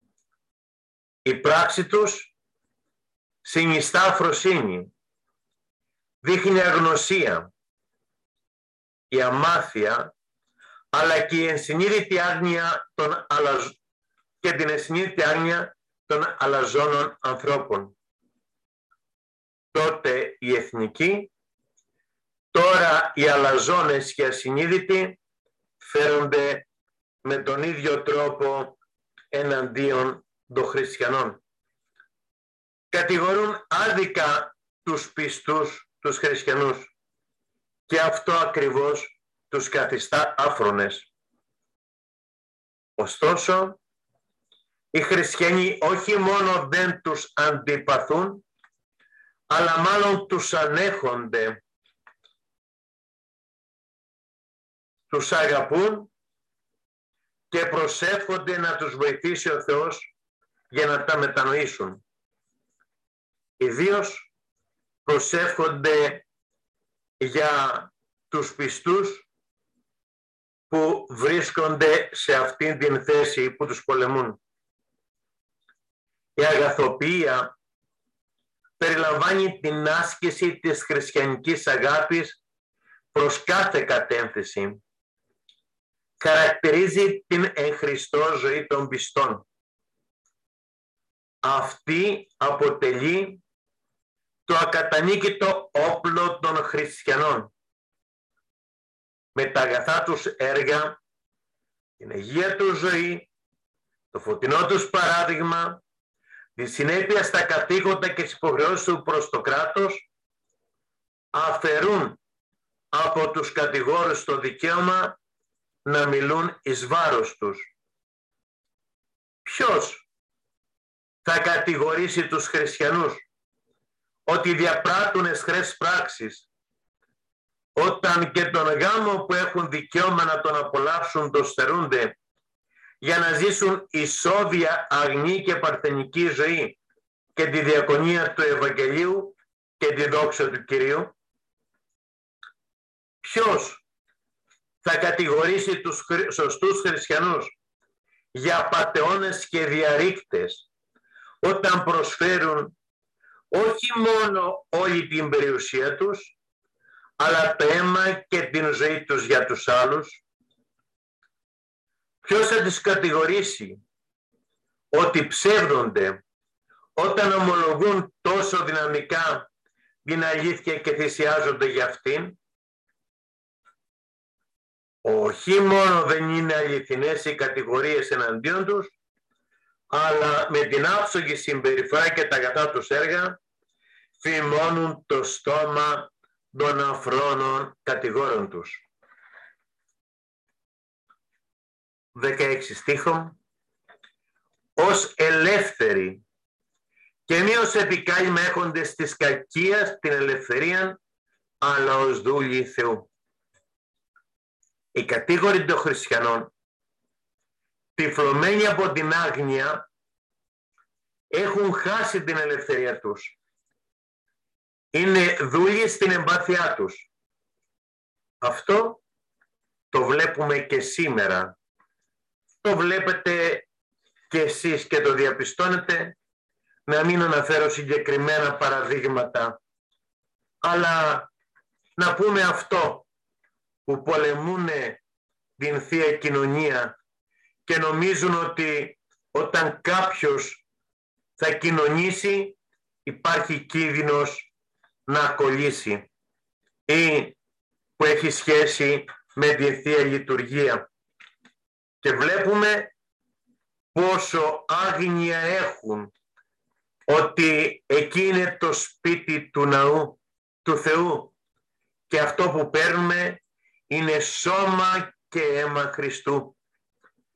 Η πράξη τους συνιστά αφροσύνη, δείχνει αγνωσία, η αμάθεια, αλλά και η ενσυνείδητη άγνοια των αλαζ... και την ενσυνείδητη άγνοια των αλαζόνων ανθρώπων. Τότε οι εθνικοί, τώρα οι αλαζόνες και ασυνείδητοι φέρονται με τον ίδιο τρόπο εναντίον των χριστιανών. Κατηγορούν άδικα τους πιστούς, τους χριστιανούς, και αυτό ακριβώς τους καθιστά άφρονες. Ωστόσο, οι χριστιανοί όχι μόνο δεν τους αντιπαθούν, αλλά μάλλον τους ανέχονται, τους αγαπούν και προσεύχονται να τους βοηθήσει ο Θεός για να τα μετανοήσουν. Ιδίως προσεύχονται για τους πιστούς που βρίσκονται σε αυτήν την θέση που τους πολεμούν. Η αγαθοποιία περιλαμβάνει την άσκηση της χριστιανικής αγάπης προς κάθε κατεύθυνση. Χαρακτηρίζει την εν Χριστώ ζωή των πιστών. Αυτή αποτελεί το ακατανίκητο όπλο των χριστιανών. Με τα αγαθά τους έργα, την αγία τους ζωή, το φωτεινό τους παράδειγμα, τη συνέπεια στα καθήκοντα και τις υποχρεώσεις του προς το κράτος, αφαιρούν από τους κατηγόρους το δικαίωμα να μιλούν εις βάρος τους. Ποιος θα κατηγορήσει τους χριστιανούς ότι διαπράττουν εσχρές πράξεις, όταν και τον γάμο που έχουν δικαίωμα να τον απολαύσουν το στερούνται για να ζήσουν ισόβια, αγνή και παρθενική ζωή και τη διακονία του Ευαγγελίου και τη δόξα του Κυρίου? Ποιος θα κατηγορήσει τους σωστούς χριστιανούς για απατεώνες και διαρρήκτες όταν προσφέρουν όχι μόνο όλη την περιουσία τους, αλλά το αίμα και την ζωή τους για τους άλλους? Ποιος θα τις κατηγορήσει ότι ψεύδονται όταν ομολογούν τόσο δυναμικά την αλήθεια και θυσιάζονται για αυτήν? Όχι μόνο δεν είναι αληθινές οι κατηγορίες εναντίον τους, αλλά με την άψογη συμπεριφορά και τα αγαθά τους έργα φημώνουν το στόμα των αφρόνων κατηγόρων τους. δεκαέξι στίχο. Ως ελεύθεροι και μη ως επικάλυμα έχοντες της κακίας την ελευθερία, αλλά ως δούλοι Θεού. Οι κατήγοροι των χριστιανών, τυφλωμένοι από την άγνοια, έχουν χάσει την ελευθερία τους. Είναι δούλοι στην εμπάθειά τους. Αυτό το βλέπουμε και σήμερα. Το βλέπετε και εσείς και το διαπιστώνετε, να μην αναφέρω συγκεκριμένα παραδείγματα, αλλά να πούμε αυτό, που πολεμούν την Θεία Κοινωνία και νομίζουν ότι όταν κάποιος θα κοινωνήσει υπάρχει κίνδυνος να κολλήσει, ή που έχει σχέση με τη Θεία Λειτουργία. Και βλέπουμε πόσο άγνοια έχουν ότι εκεί είναι το σπίτι του ναού του Θεού και αυτό που παίρνουμε είναι σώμα και αίμα Χριστού.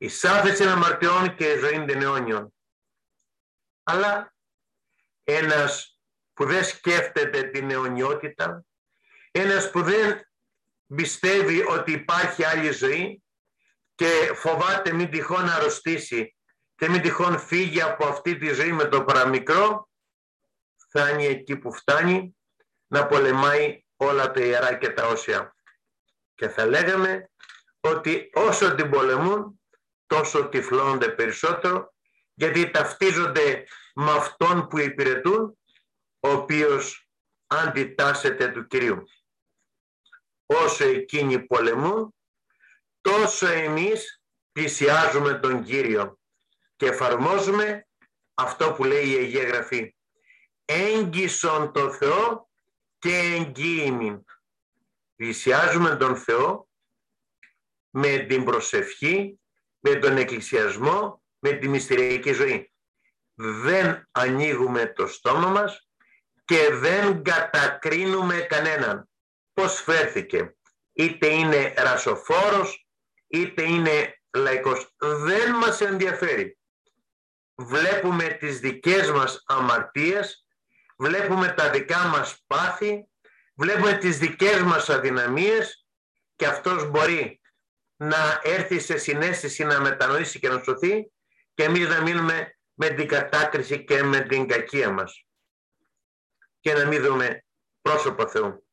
η σάφεση αμαρτιών και η ζωή των αιώνιων. Αλλά ένας που δεν σκέφτεται την αιωνιότητα, ένας που δεν πιστεύει ότι υπάρχει άλλη ζωή και φοβάται μην τυχόν αρρωστήσει και μην τυχόν φύγει από αυτή τη ζωή με το παραμικρό, φτάνει εκεί που φτάνει να πολεμάει όλα τα ιερά και τα όσια. Και θα λέγαμε ότι όσο την πολεμούν, τόσο τυφλώνονται περισσότερο, γιατί ταυτίζονται με αυτόν που υπηρετούν, ο οποίος αντιτάσσεται του Κυρίου. Όσο εκείνοι πολεμούν, τόσο εμείς πλησιάζουμε τον Κύριο και εφαρμόζουμε αυτό που λέει η Αγία Γραφή. Έγγισον το Θεό και εγγύημιν. Πλησιάζουμε τον Θεό με την προσευχή, με τον εκκλησιασμό, με τη μυστηριακή ζωή. Δεν ανοίγουμε το στόμα μας και δεν κατακρίνουμε κανέναν. Πώς φέρθηκε, είτε είναι ρασοφόρος, είτε είναι λαϊκός. Δεν μας ενδιαφέρει. Βλέπουμε τις δικές μας αμαρτίες, βλέπουμε τα δικά μας πάθη, βλέπουμε τις δικές μας αδυναμίες και αυτός μπορεί να έρθει σε συναίσθηση, να μετανοήσει και να σωθεί και εμείς να μείνουμε με την κατάκριση και με την κακία μας και να μην δούμε πρόσωπο Θεού.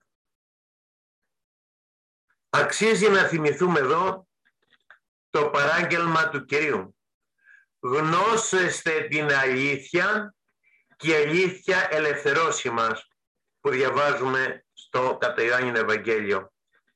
Αξίζει να θυμηθούμε εδώ το παράγγελμα του Κυρίου. Γνώσεστε την αλήθεια και η αλήθεια ελευθερώσει μας, που διαβάζουμε στο κατά Ιωάννην Ευαγγέλιο.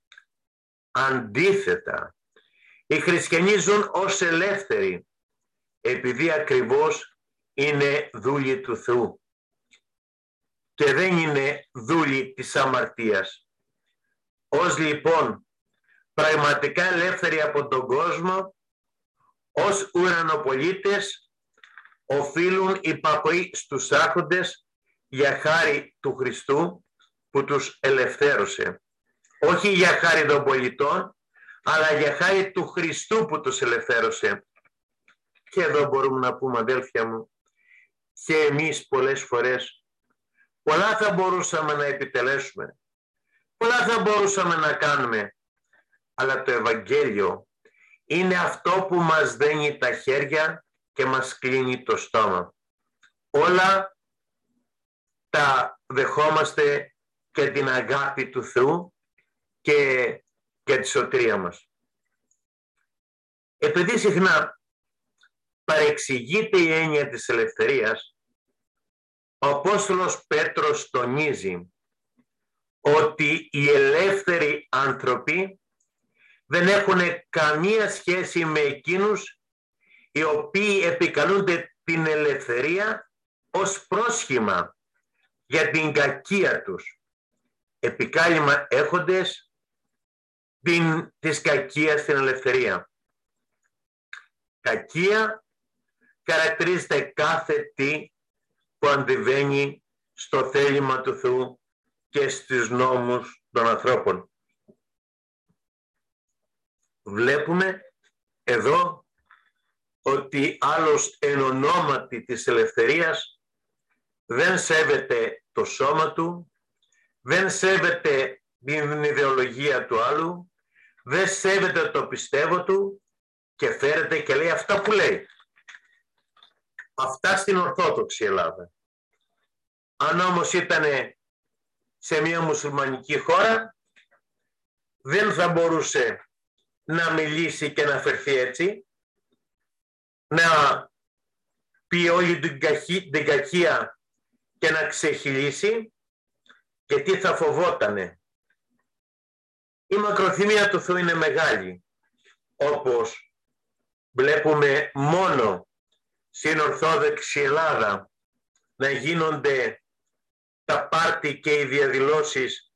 Αντίθετα, οι χριστιανοί ζουν ως ελεύθεροι, επειδή ακριβώς είναι δούλοι του Θεού και δεν είναι δούλοι της αμαρτίας. Ως λοιπόν πραγματικά ελεύθεροι από τον κόσμο, ως ουρανοπολίτες, οφείλουν υπακοή στους άρχοντες για χάρη του Χριστού που τους ελευθέρωσε. Όχι για χάρη των πολιτών, αλλά για χάρη του Χριστού που τους ελευθέρωσε. Και εδώ μπορούμε να πούμε, αδέλφια μου, και εμείς πολλές φορές πολλά θα μπορούσαμε να επιτελέσουμε, πολλά θα μπορούσαμε να κάνουμε, αλλά το Ευαγγέλιο είναι αυτό που μας δένει τα χέρια και μας κλείνει το στόμα. Όλα τα δεχόμαστε και την αγάπη του Θεού και, και τη σωτηρία μας. Επειδή συχνά παρεξηγείται η έννοια της ελευθερίας, ο Απόστολος Πέτρος τονίζει ότι οι ελεύθεροι άνθρωποι δεν έχουν καμία σχέση με εκείνους οι οποίοι επικαλούνται την ελευθερία ως πρόσχημα για την κακία τους. Επικάλυμα έχοντες την, της κακίας στην ελευθερία. Κακία χαρακτηρίζεται κάθε τι που αντιβαίνει στο θέλημα του Θεού και στις νόμους των ανθρώπων. Βλέπουμε εδώ ότι άλλος εν ονόματι της ελευθερίας δεν σέβεται το σώμα του, δεν σέβεται την ιδεολογία του άλλου, δεν σέβεται το πιστεύω του και φέρεται και λέει αυτά που λέει. Αυτά στην Ορθόδοξη Ελλάδα. Αν όμως ήταν σε μια μουσουλμανική χώρα, δεν θα μπορούσε να μιλήσει και να φερθεί έτσι, να πει όλη την, κακή, την κακία και να ξεχυλήσει, γιατί θα φοβότανε. Η μακροθυμία του Θεού είναι μεγάλη, όπως βλέπουμε μόνο στην Ορθόδοξη Ελλάδα να γίνονται τα πάρτι και οι διαδηλώσεις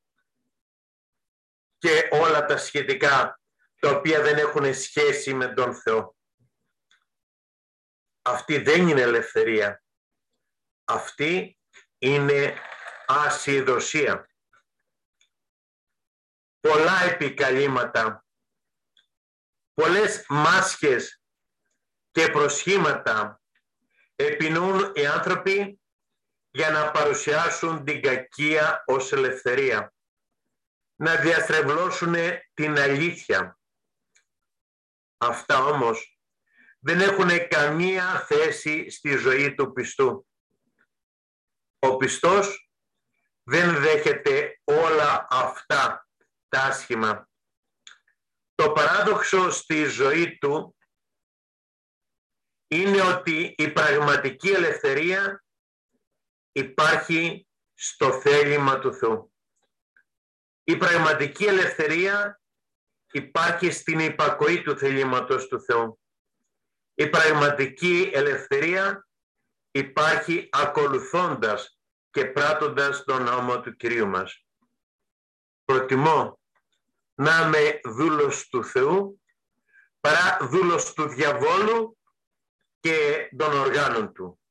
και όλα τα σχετικά, τα οποία δεν έχουν σχέση με τον Θεό. Αυτή δεν είναι ελευθερία. Αυτή είναι ασυδοσία. Πολλά επικαλύματα, πολλές μάσχες και προσχήματα επινοούν οι άνθρωποι για να παρουσιάσουν την κακία ως ελευθερία, να διαστρεβλώσουν την αλήθεια. Αυτά όμως δεν έχουν καμία θέση στη ζωή του πιστού. Ο πιστός δεν δέχεται όλα αυτά τα άσχημα. Το παράδοξο στη ζωή του είναι ότι η πραγματική ελευθερία υπάρχει στο θέλημα του Θεού. Η πραγματική ελευθερία υπάρχει στην υπακοή του θελήματος του Θεού. Η πραγματική ελευθερία υπάρχει ακολουθώντας και πράττοντας τον νόμο του Κυρίου μας. Προτιμώ να είμαι δούλος του Θεού παρά δούλος του διαβόλου και των οργάνων του.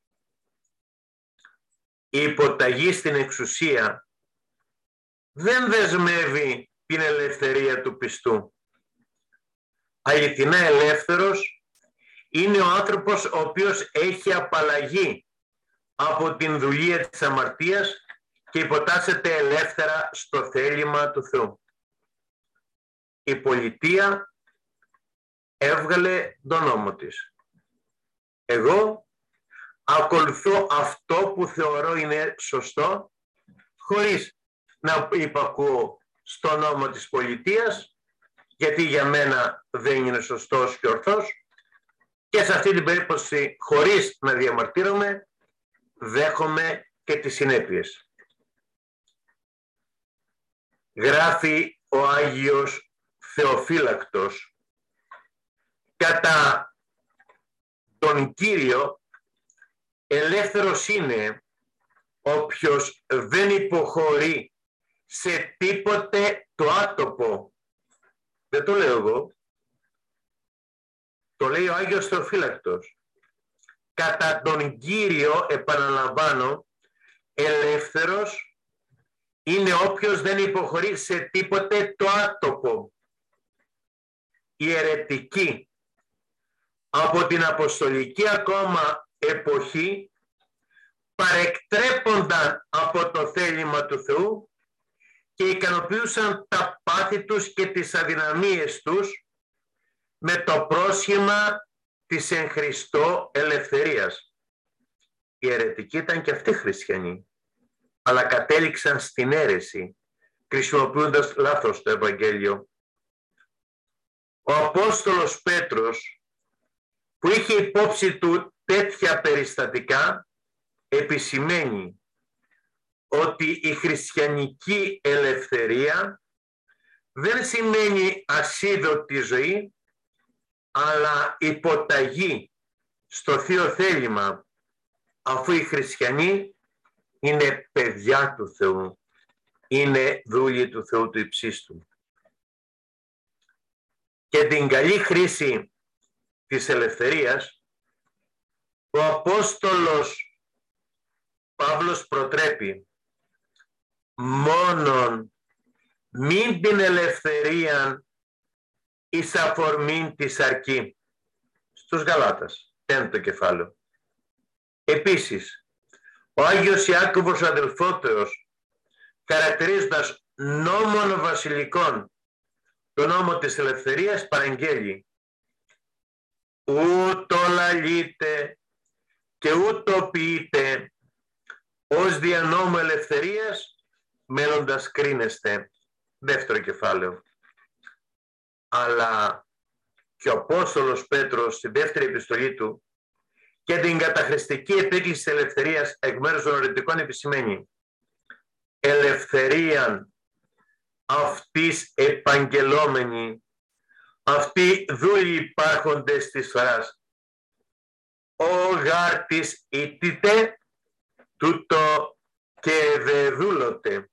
Η υποταγή στην εξουσία δεν δεσμεύει την ελευθερία του πιστού. Αληθινά ελεύθερος είναι ο άνθρωπος ο οποίος έχει απαλλαγεί από την δουλεία της αμαρτίας και υποτάσσεται ελεύθερα στο θέλημα του Θεού. Η πολιτεία έβγαλε τον νόμο της. Εγώ ακολουθώ αυτό που θεωρώ είναι σωστό, χωρίς να υπακούω στο νόμο της πολιτείας, γιατί για μένα δεν είναι σωστός και ορθός, και σε αυτή την περίπτωση, χωρίς να διαμαρτύρομαι, δέχομαι και τις συνέπειες. Γράφει ο Άγιος Θεοφύλακτος: κατά τον Κύριο ελεύθερος είναι όποιος δεν υποχωρεί σε τίποτε το άτοπο. Δεν το λέω εγώ. Το λέει ο Άγιος Θεοφύλακτος. Κατά τον Κύριο, επαναλαμβάνω, ελεύθερος είναι όποιος δεν υποχωρεί σε τίποτε το άτοπο. Οι αιρετικοί από την αποστολική ακόμα εποχή παρεκτρέπονταν από το θέλημα του Θεού και ικανοποιούσαν τα πάθη τους και τις αδυναμίες τους με το πρόσχημα της εν Χριστώ ελευθερίας. Οι αιρετικοί ήταν και αυτοί χριστιανοί, αλλά κατέληξαν στην αίρεση, χρησιμοποιώντας λάθος το Ευαγγέλιο. Ο Απόστολος Πέτρος, που είχε υπόψη του τέτοια περιστατικά, επισημαίνει ότι η χριστιανική ελευθερία δεν σημαίνει ασίδωτη ζωή, αλλά υποταγή στο Θείο θέλημα, αφού οι χριστιανοί είναι παιδιά του Θεού, είναι δούλοι του Θεού του υψίστου. Και την καλή χρήση της ελευθερίας ο Απόστολος Παύλος προτρέπει: μόνον μην την ελευθερία εις αφορμήν της αρκή. Στους Γαλάτας, πέμπτο κεφάλαιο. Επίσης, ο Άγιος Ιάκωβος ο αδελφότερος, χαρακτηρίζοντας νόμων βασιλικών το νόμο της ελευθερίας, παραγγέλει: ούτω λαλείτε και ούτω ποιείτε ως δια νόμου ελευθερίας μέλλοντας κρίνεστε. Δεύτερο κεφάλαιο. Αλλά και ο Απόστολος Πέτρος στη δεύτερη επιστολή του και την καταχρηστική επίκληση της ελευθερίας εκ μέρους των αιρετικών επισημαίνει: ελευθερίαν αυτής επαγγελόμενη, αυτοί δούλοι υπάρχοντες της φράς. Ο γάρτης ήττητε, τούτο και δε δούλωτε.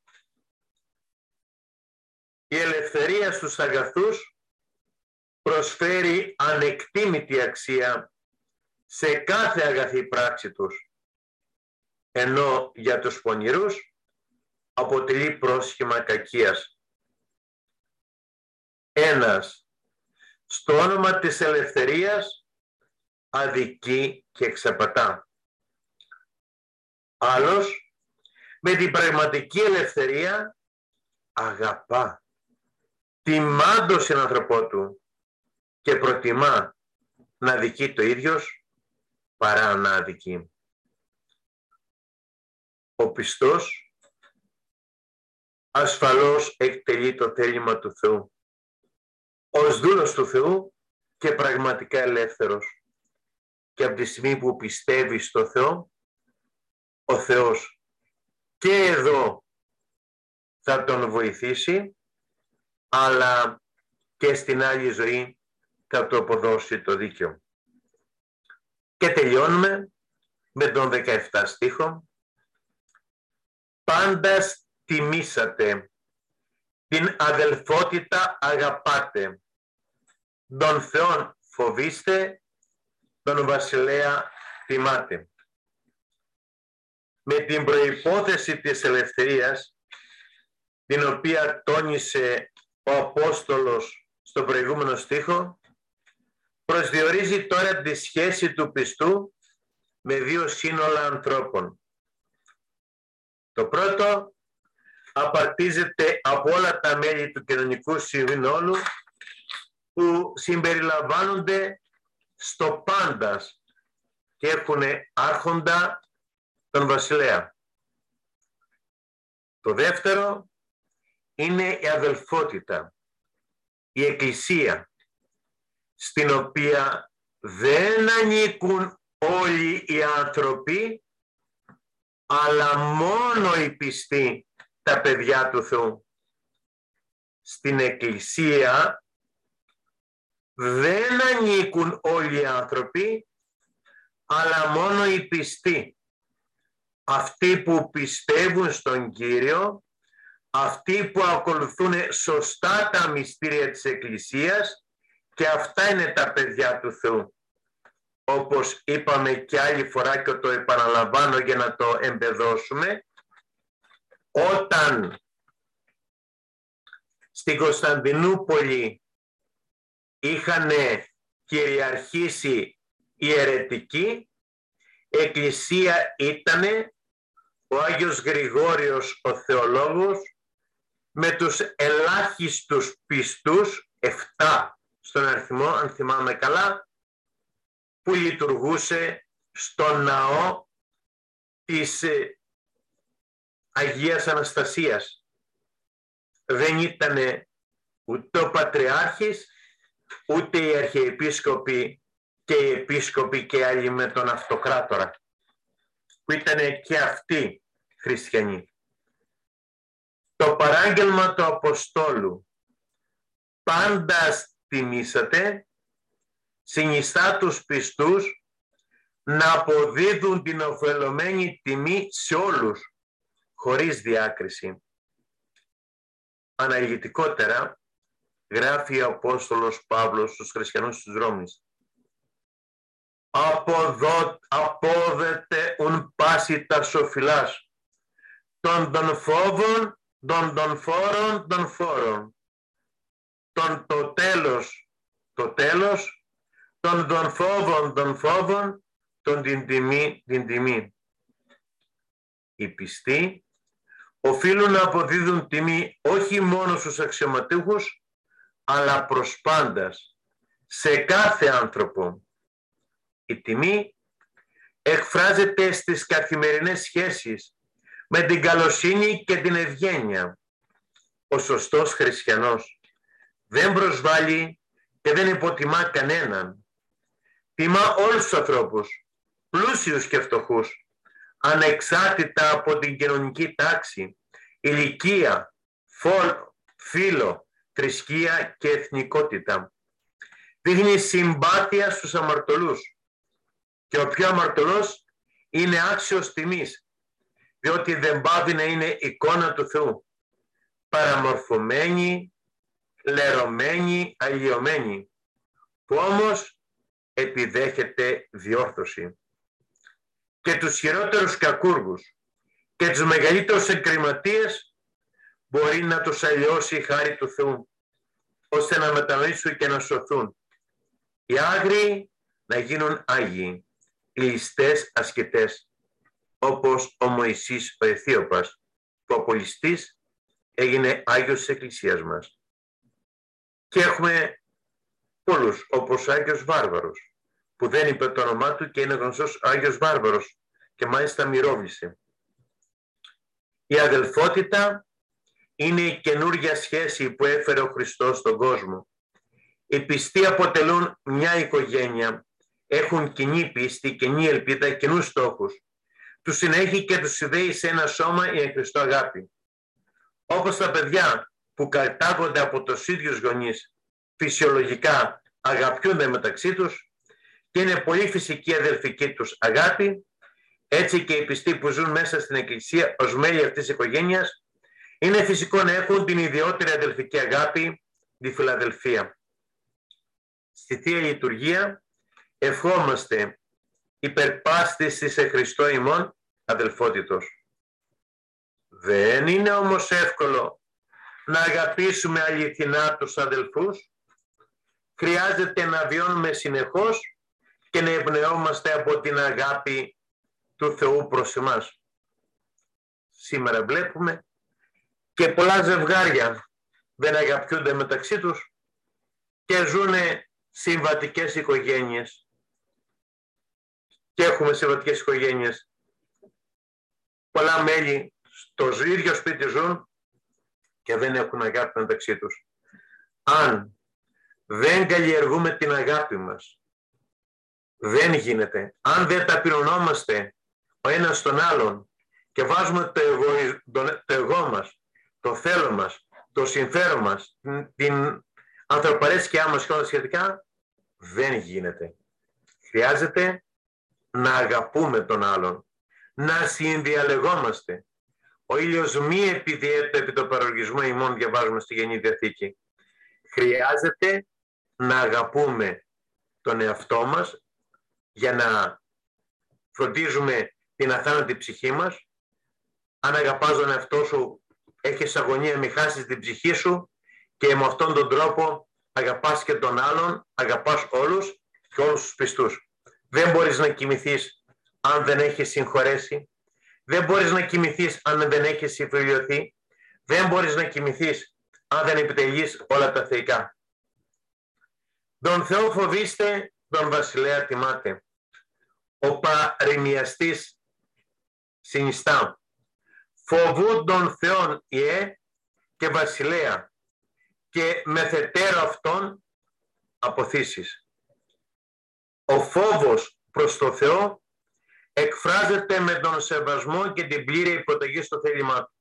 Η ελευθερία στους αγαθούς προσφέρει ανεκτήμητη αξία σε κάθε αγαθή πράξη τους, ενώ για τους πονηρούς αποτελεί πρόσχημα κακίας. Ένας στο όνομα της ελευθερίας αδικεί και εξαπατά. Άλλος, με την πραγματική ελευθερία αγαπά, τιμά τον συνανθρωπό του και προτιμά να αδικεί το ίδιος παρά να αδικεί. Ο πιστός ασφαλώς εκτελεί το θέλημα του Θεού ως δούλος του Θεού και πραγματικά ελεύθερος. Και από τη στιγμή που πιστεύει στο Θεό, ο Θεός και εδώ θα τον βοηθήσει, αλλά και στην άλλη ζωή θα του αποδώσει το δίκαιο. Και τελειώνουμε με τον δεκαεπτά στίχο. Πάντας τιμήσατε, την αδελφότητα αγαπάτε, τον Θεόν φοβήστε, τον βασιλέα τιμάτε. Με την προϋπόθεση της ελευθερίας, την οποία τόνισε ο Απόστολος στο προηγούμενο στίχο, προσδιορίζει τώρα τη σχέση του πιστού με δύο σύνολα ανθρώπων. Το πρώτο απαρτίζεται από όλα τα μέλη του κοινωνικού συνόλου που συμπεριλαμβάνονται στο πάντας και έχουν άρχοντα τον βασιλέα. Το δεύτερο είναι η αδελφότητα, η εκκλησία, στην οποία δεν ανήκουν όλοι οι άνθρωποι, αλλά μόνο οι πιστοί, τα παιδιά του Θεού. Στην εκκλησία δεν ανήκουν όλοι οι άνθρωποι, αλλά μόνο οι πιστοί. Αυτοί που πιστεύουν στον Κύριο, αυτοί που ακολουθούν σωστά τα μυστήρια της Εκκλησίας, και αυτά είναι τα παιδιά του Θεού. Όπως είπαμε και άλλη φορά και το επαναλαμβάνω για να το εμπεδώσουμε, όταν στην Κωνσταντινούπολη είχαν κυριαρχήσει οι αιρετικοί, εκκλησία ήτανε ο Άγιος Γρηγόριος ο Θεολόγος με τους ελάχιστους πιστούς, εφτά στον αριθμό αν θυμάμαι καλά, που λειτουργούσε στο ναό της Αγίας Αναστασίας. Δεν ήτανε ούτε ο Πατριάρχης, ούτε οι Αρχιεπίσκοποι και οι Επίσκοποι και άλλοι με τον Αυτοκράτορα, που ήτανε και αυτοί χριστιανοί. Το παράγγελμα του Αποστόλου «Πάντας τιμήσατε» συνιστά τους πιστούς να αποδίδουν την ωφελωμένη τιμή σε όλους, χωρίς διάκριση. Αναλυτικότερα γράφει ο Απόστολος Παύλος στους χριστιανούς της Ρώμης: «Απόδετε ουν πάση τα σοφυλάς, των των φόβων, των των φόρων, των φόρων, των το τέλος, το τέλος, των των φόβων, των φόβων, των την τιμή, την τιμή». Οι πιστοί οφείλουν να αποδίδουν τιμή όχι μόνο στους αξιωματούχους, αλλά προς πάντας, σε κάθε άνθρωπο. Η τιμή εκφράζεται στις καθημερινές σχέσεις με την καλοσύνη και την ευγένεια. Ο σωστός χριστιανός δεν προσβάλλει και δεν υποτιμά κανέναν. Τιμά όλους τους ανθρώπους, πλούσιους και φτωχούς, ανεξάρτητα από την κοινωνική τάξη, ηλικία, φύλο, θρησκεία και εθνικότητα. Δείχνει συμπάθεια στους αμαρτωλούς και ο πιο αμαρτωλός είναι άξιος τιμής, διότι δεν πάβει να είναι εικόνα του Θεού, παραμορφωμένη, λερωμένη, αλλοιωμένη, που όμως επιδέχεται διόρθωση. Και τους χειρότερους κακούργους και τους μεγαλύτερους εγκληματίες μπορεί να τους αλλοιώσει η χάρη του Θεού, ώστε να μετανοήσουν και να σωθούν. Οι άγριοι να γίνουν άγιοι, οι ληστές ασκητές, όπως ο Μωυσής ο Αιθίωπας, που από ληστής έγινε Άγιος της Εκκλησίας μας. Και έχουμε πολλούς, όπως ο Άγιος Βάρβαρος, που δεν είπε το όνομά του και είναι γνωστός Άγιος Βάρβαρος και μάλιστα μυρόβλησε. Η αδελφότητα είναι η καινούργια σχέση που έφερε ο Χριστός στον κόσμο. Οι πιστοί αποτελούν μια οικογένεια, έχουν κοινή πίστη, κοινή ελπίδα, κοινούς στόχους. Τους συνέχει και τους συνδέει σε ένα σώμα η εν Χριστώ αγάπη. Όπως τα παιδιά που κατάγονται από τους ίδιους γονείς, φυσιολογικά αγαπιούνται μεταξύ τους και είναι πολύ φυσική αδελφική τους αγάπη, έτσι και οι πιστοί που ζουν μέσα στην Εκκλησία ως μέλη αυτής της οικογένειας είναι φυσικό να έχουν την ιδιότερη αδελφική αγάπη, τη φιλαδελφία. Στη Θεία Λειτουργία ευχόμαστε υπερπάστης της εν Χριστώ ημών αδελφότητος. Δεν είναι όμως εύκολο να αγαπήσουμε αληθινά τους αδελφούς. Χρειάζεται να βιώνουμε συνεχώς και να εμπνεόμαστε από την αγάπη του Θεού προς εμάς. Σήμερα βλέπουμε και πολλά ζευγάρια δεν αγαπιούνται μεταξύ τους και ζουν συμβατικές οικογένειες. Και έχουμε συμβατικές οικογένειες. Πολλά μέλη στο ίδιο σπίτι ζουν και δεν έχουν αγάπη μεταξύ τους. Αν δεν καλλιεργούμε την αγάπη μας, δεν γίνεται. Αν δεν ταπεινωνόμαστε ο ένας στον άλλον και βάζουμε το εγώ, το, το εγώ μας, το θέλω μας, το συμφέρον μας, την ανθρωπαρέσκειά μας και όλα σχετικά, δεν γίνεται. Χρειάζεται να αγαπούμε τον άλλον, να συνδιαλεγόμαστε. Ο ήλιος μη επιδιέται επί το παροργισμό ημών, διαβάζουμε στη Καινή Διαθήκη. Χρειάζεται να αγαπούμε τον εαυτό μας για να φροντίζουμε την αθάνατη ψυχή μας. Αν αγαπάς τον εαυτό σου, έχεις αγωνία μη χάσεις την ψυχή σου και με αυτόν τον τρόπο αγαπάς και τον άλλον, αγαπάς όλους και όλους τους πιστούς. Δεν μπορείς να κοιμηθείς αν δεν έχεις συγχωρέσει. Δεν μπορείς να κοιμηθείς αν δεν έχεις συμφιλιωθεί. Δεν μπορείς να κοιμηθείς αν δεν επιτελείς όλα τα θεϊκά. Τον Θεό φοβήστε, τον βασιλέα τιμάτε. Ο παροιμιαστής συνιστά. Φοβούν τον Θεόν ιε και βασιλέα και μεθετέρω αυτόν αποθήσεις. Ο φόβος προς το Θεό εκφράζεται με τον σεβασμό και την πλήρη υποταγή στο θέλημά του.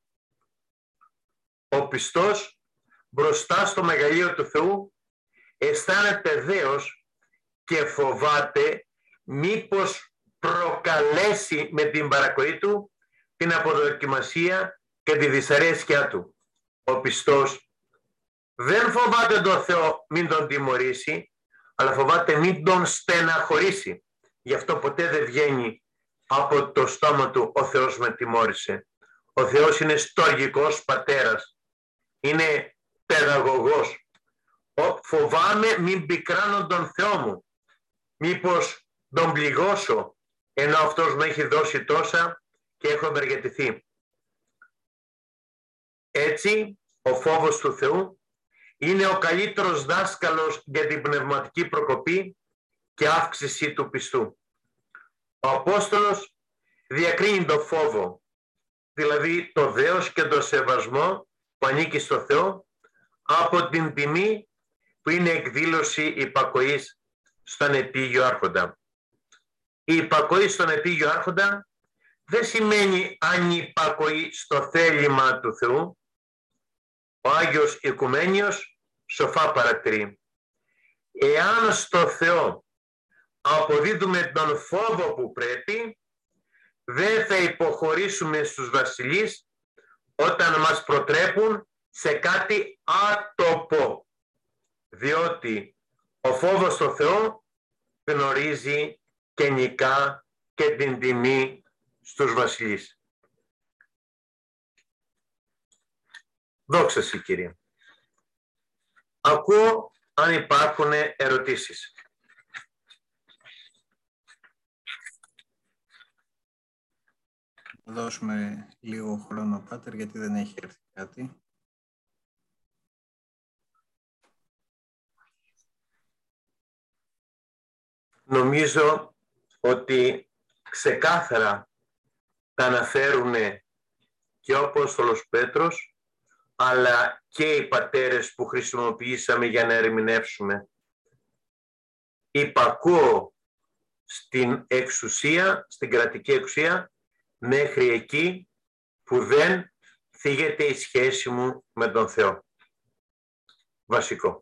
Ο πιστός μπροστά στο μεγαλείο του Θεού αισθάνεται δέος και φοβάται μήπως προκαλέσει με την παρακοή του την αποδοκιμασία και τη δυσαρέσκεια του. Ο πιστός δεν φοβάται τον Θεό μην τον τιμωρήσει, αλλά φοβάται μην τον στεναχωρήσει. Γι' αυτό ποτέ δεν βγαίνει από το στόμα του «Ο Θεός με τιμώρησε». Ο Θεός είναι στοργικός πατέρας, είναι παιδαγωγός. Ο, φοβάμαι μην πικράνω τον Θεό μου, μήπως τον πληγώσω, ενώ αυτός μου έχει δώσει τόσα και έχω ευεργετηθεί. Έτσι, ο φόβος του Θεού είναι ο καλύτερος δάσκαλος για την πνευματική προκοπή και αύξηση του πιστού. Ο Απόστολος διακρίνει το φόβο, δηλαδή το δέος και το σεβασμό που ανήκει στο Θεό, από την τιμή που είναι εκδήλωση υπακοής στον επίγειο άρχοντα. Η υπακοή στον επίγειο άρχοντα δεν σημαίνει ανυπακοή στο θέλημα του Θεού. Ο Άγιος Οικουμένιος σοφά παρατηρεί. Εάν στο Θεό αποδίδουμε τον φόβο που πρέπει, δεν θα υποχωρήσουμε στους βασιλείς όταν μας προτρέπουν σε κάτι άτοπο, διότι ο φόβος στο Θεό γνωρίζει και νικά και την τιμή στους βασιλείς. Δόξα Συ, Κύριε. Ακούω αν υπάρχουν ερωτήσεις. Θα δώσουμε λίγο χρόνο, Πάτερ, γιατί δεν έχει έρθει κάτι. Νομίζω ότι ξεκάθαρα τα αναφέρουν και ο Απόστολος Πέτρος, αλλά και οι πατέρες που χρησιμοποιήσαμε για να ερμηνεύσουμε. Υπακούω στην εξουσία, στην κρατική εξουσία, μέχρι εκεί που δεν θίγεται η σχέση μου με τον Θεό. Βασικό.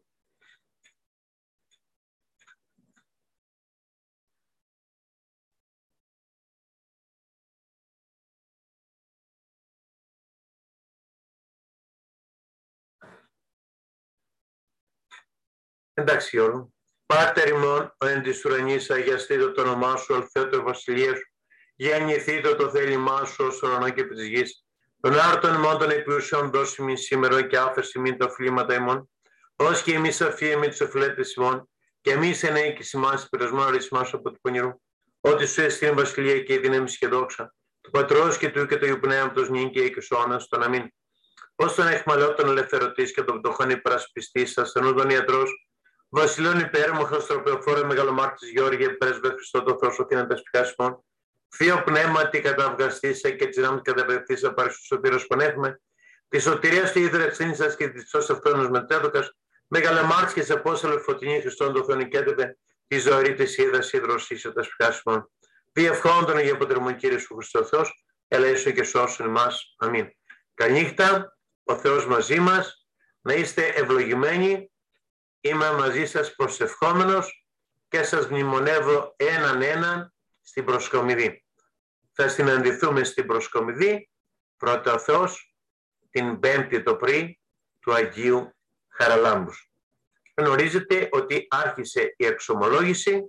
Εντάξει, Γιώργο. Πάτερ ημών, ο εν της ουρανής, αγιαστήτω το όνομά σου, ελθέτω η βασιλεία σου, γεννηθήτω το θέλημά σου, ως ουρανό και επί της γης. Τον άρτον ημών των επιούσεων δώσει μην σήμερα και άφεση μην τα οφειλήματα ημών, ως και εμείς αφίεμοι τους οφειλέτες ημών, και εμείς ενέικης ημάς πειρασμόν αρισμάς από του πονηρού, ότι σου εστίν βασιλεία και η δύναμη και δόξα, του Πατρός και του και του Υιού Πνεύματος νυν και οίκης αιώνας, τον αμήν. Ως τον εχμαλό τον ελευθερωτής και τον πτωχόν υπερασπιστής, ασθενού τον ιατρός, Βασιλών υπέρμαχος τροπεοφόρε μεγαλομάρτης Γιώργε, πρέσβε Χριστό το Θεό σωθήναν τα σπικάσιμον, θείο πνεύματι καταυγαστήσα και της δυνάμεις καταπευθύσα πάρει στο σωτήρος πανέχουμε, τη σωτηρίας του ίδρυ εξήνησας και της σώσης αυτόνος μετέδοκας, μεγαλομάρτης και σε απόστολε φωτεινή Χριστόν το Θεό νικέτευε, τη ζωή της είδας υδροσύσσο τα σπικάσιμον. Διευχών τον Αγία Πατριμόν Κύριε σου Χριστό Θεός, ελέησο και σώσον εμάς. Αμήν. Καληνύχτα, ο Θεός μαζί μας, να είστε ευλογημένοι. Είμαι μαζί σας προσευχόμενος και σας μνημονεύω έναν έναν στην προσκομιδή. Θα συναντηθούμε στην προσκομιδή, πρώτα ο Θεός, την Πέμπτη το πρωί του Αγίου Χαραλάμπους. Γνωρίζετε ότι άρχισε η εξομολόγηση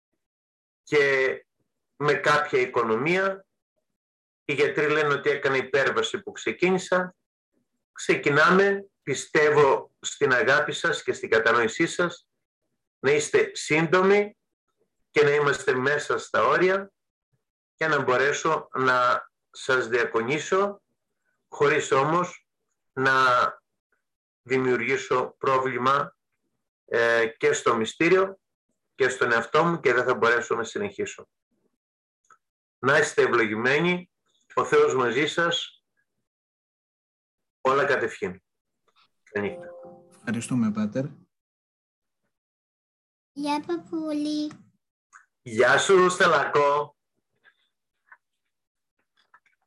και με κάποια οικονομία, οι γιατροί λένε ότι έκανε υπέρβαση που ξεκίνησα. Ξεκινάμε, πιστεύω στην αγάπη σας και στην κατανόησή σας, να είστε σύντομοι και να είμαστε μέσα στα όρια και να μπορέσω να σας διακονήσω, χωρίς όμως να δημιουργήσω πρόβλημα ε, και στο μυστήριο και στον εαυτό μου και δεν θα μπορέσω να συνεχίσω. Να είστε ευλογημένοι, ο Θεός μαζί σας, όλα κατευχήν. Καληνύχτα. Ευχαριστούμε, Πάτερ. Γεια Παππούλη. Γεια σου, Στελακό.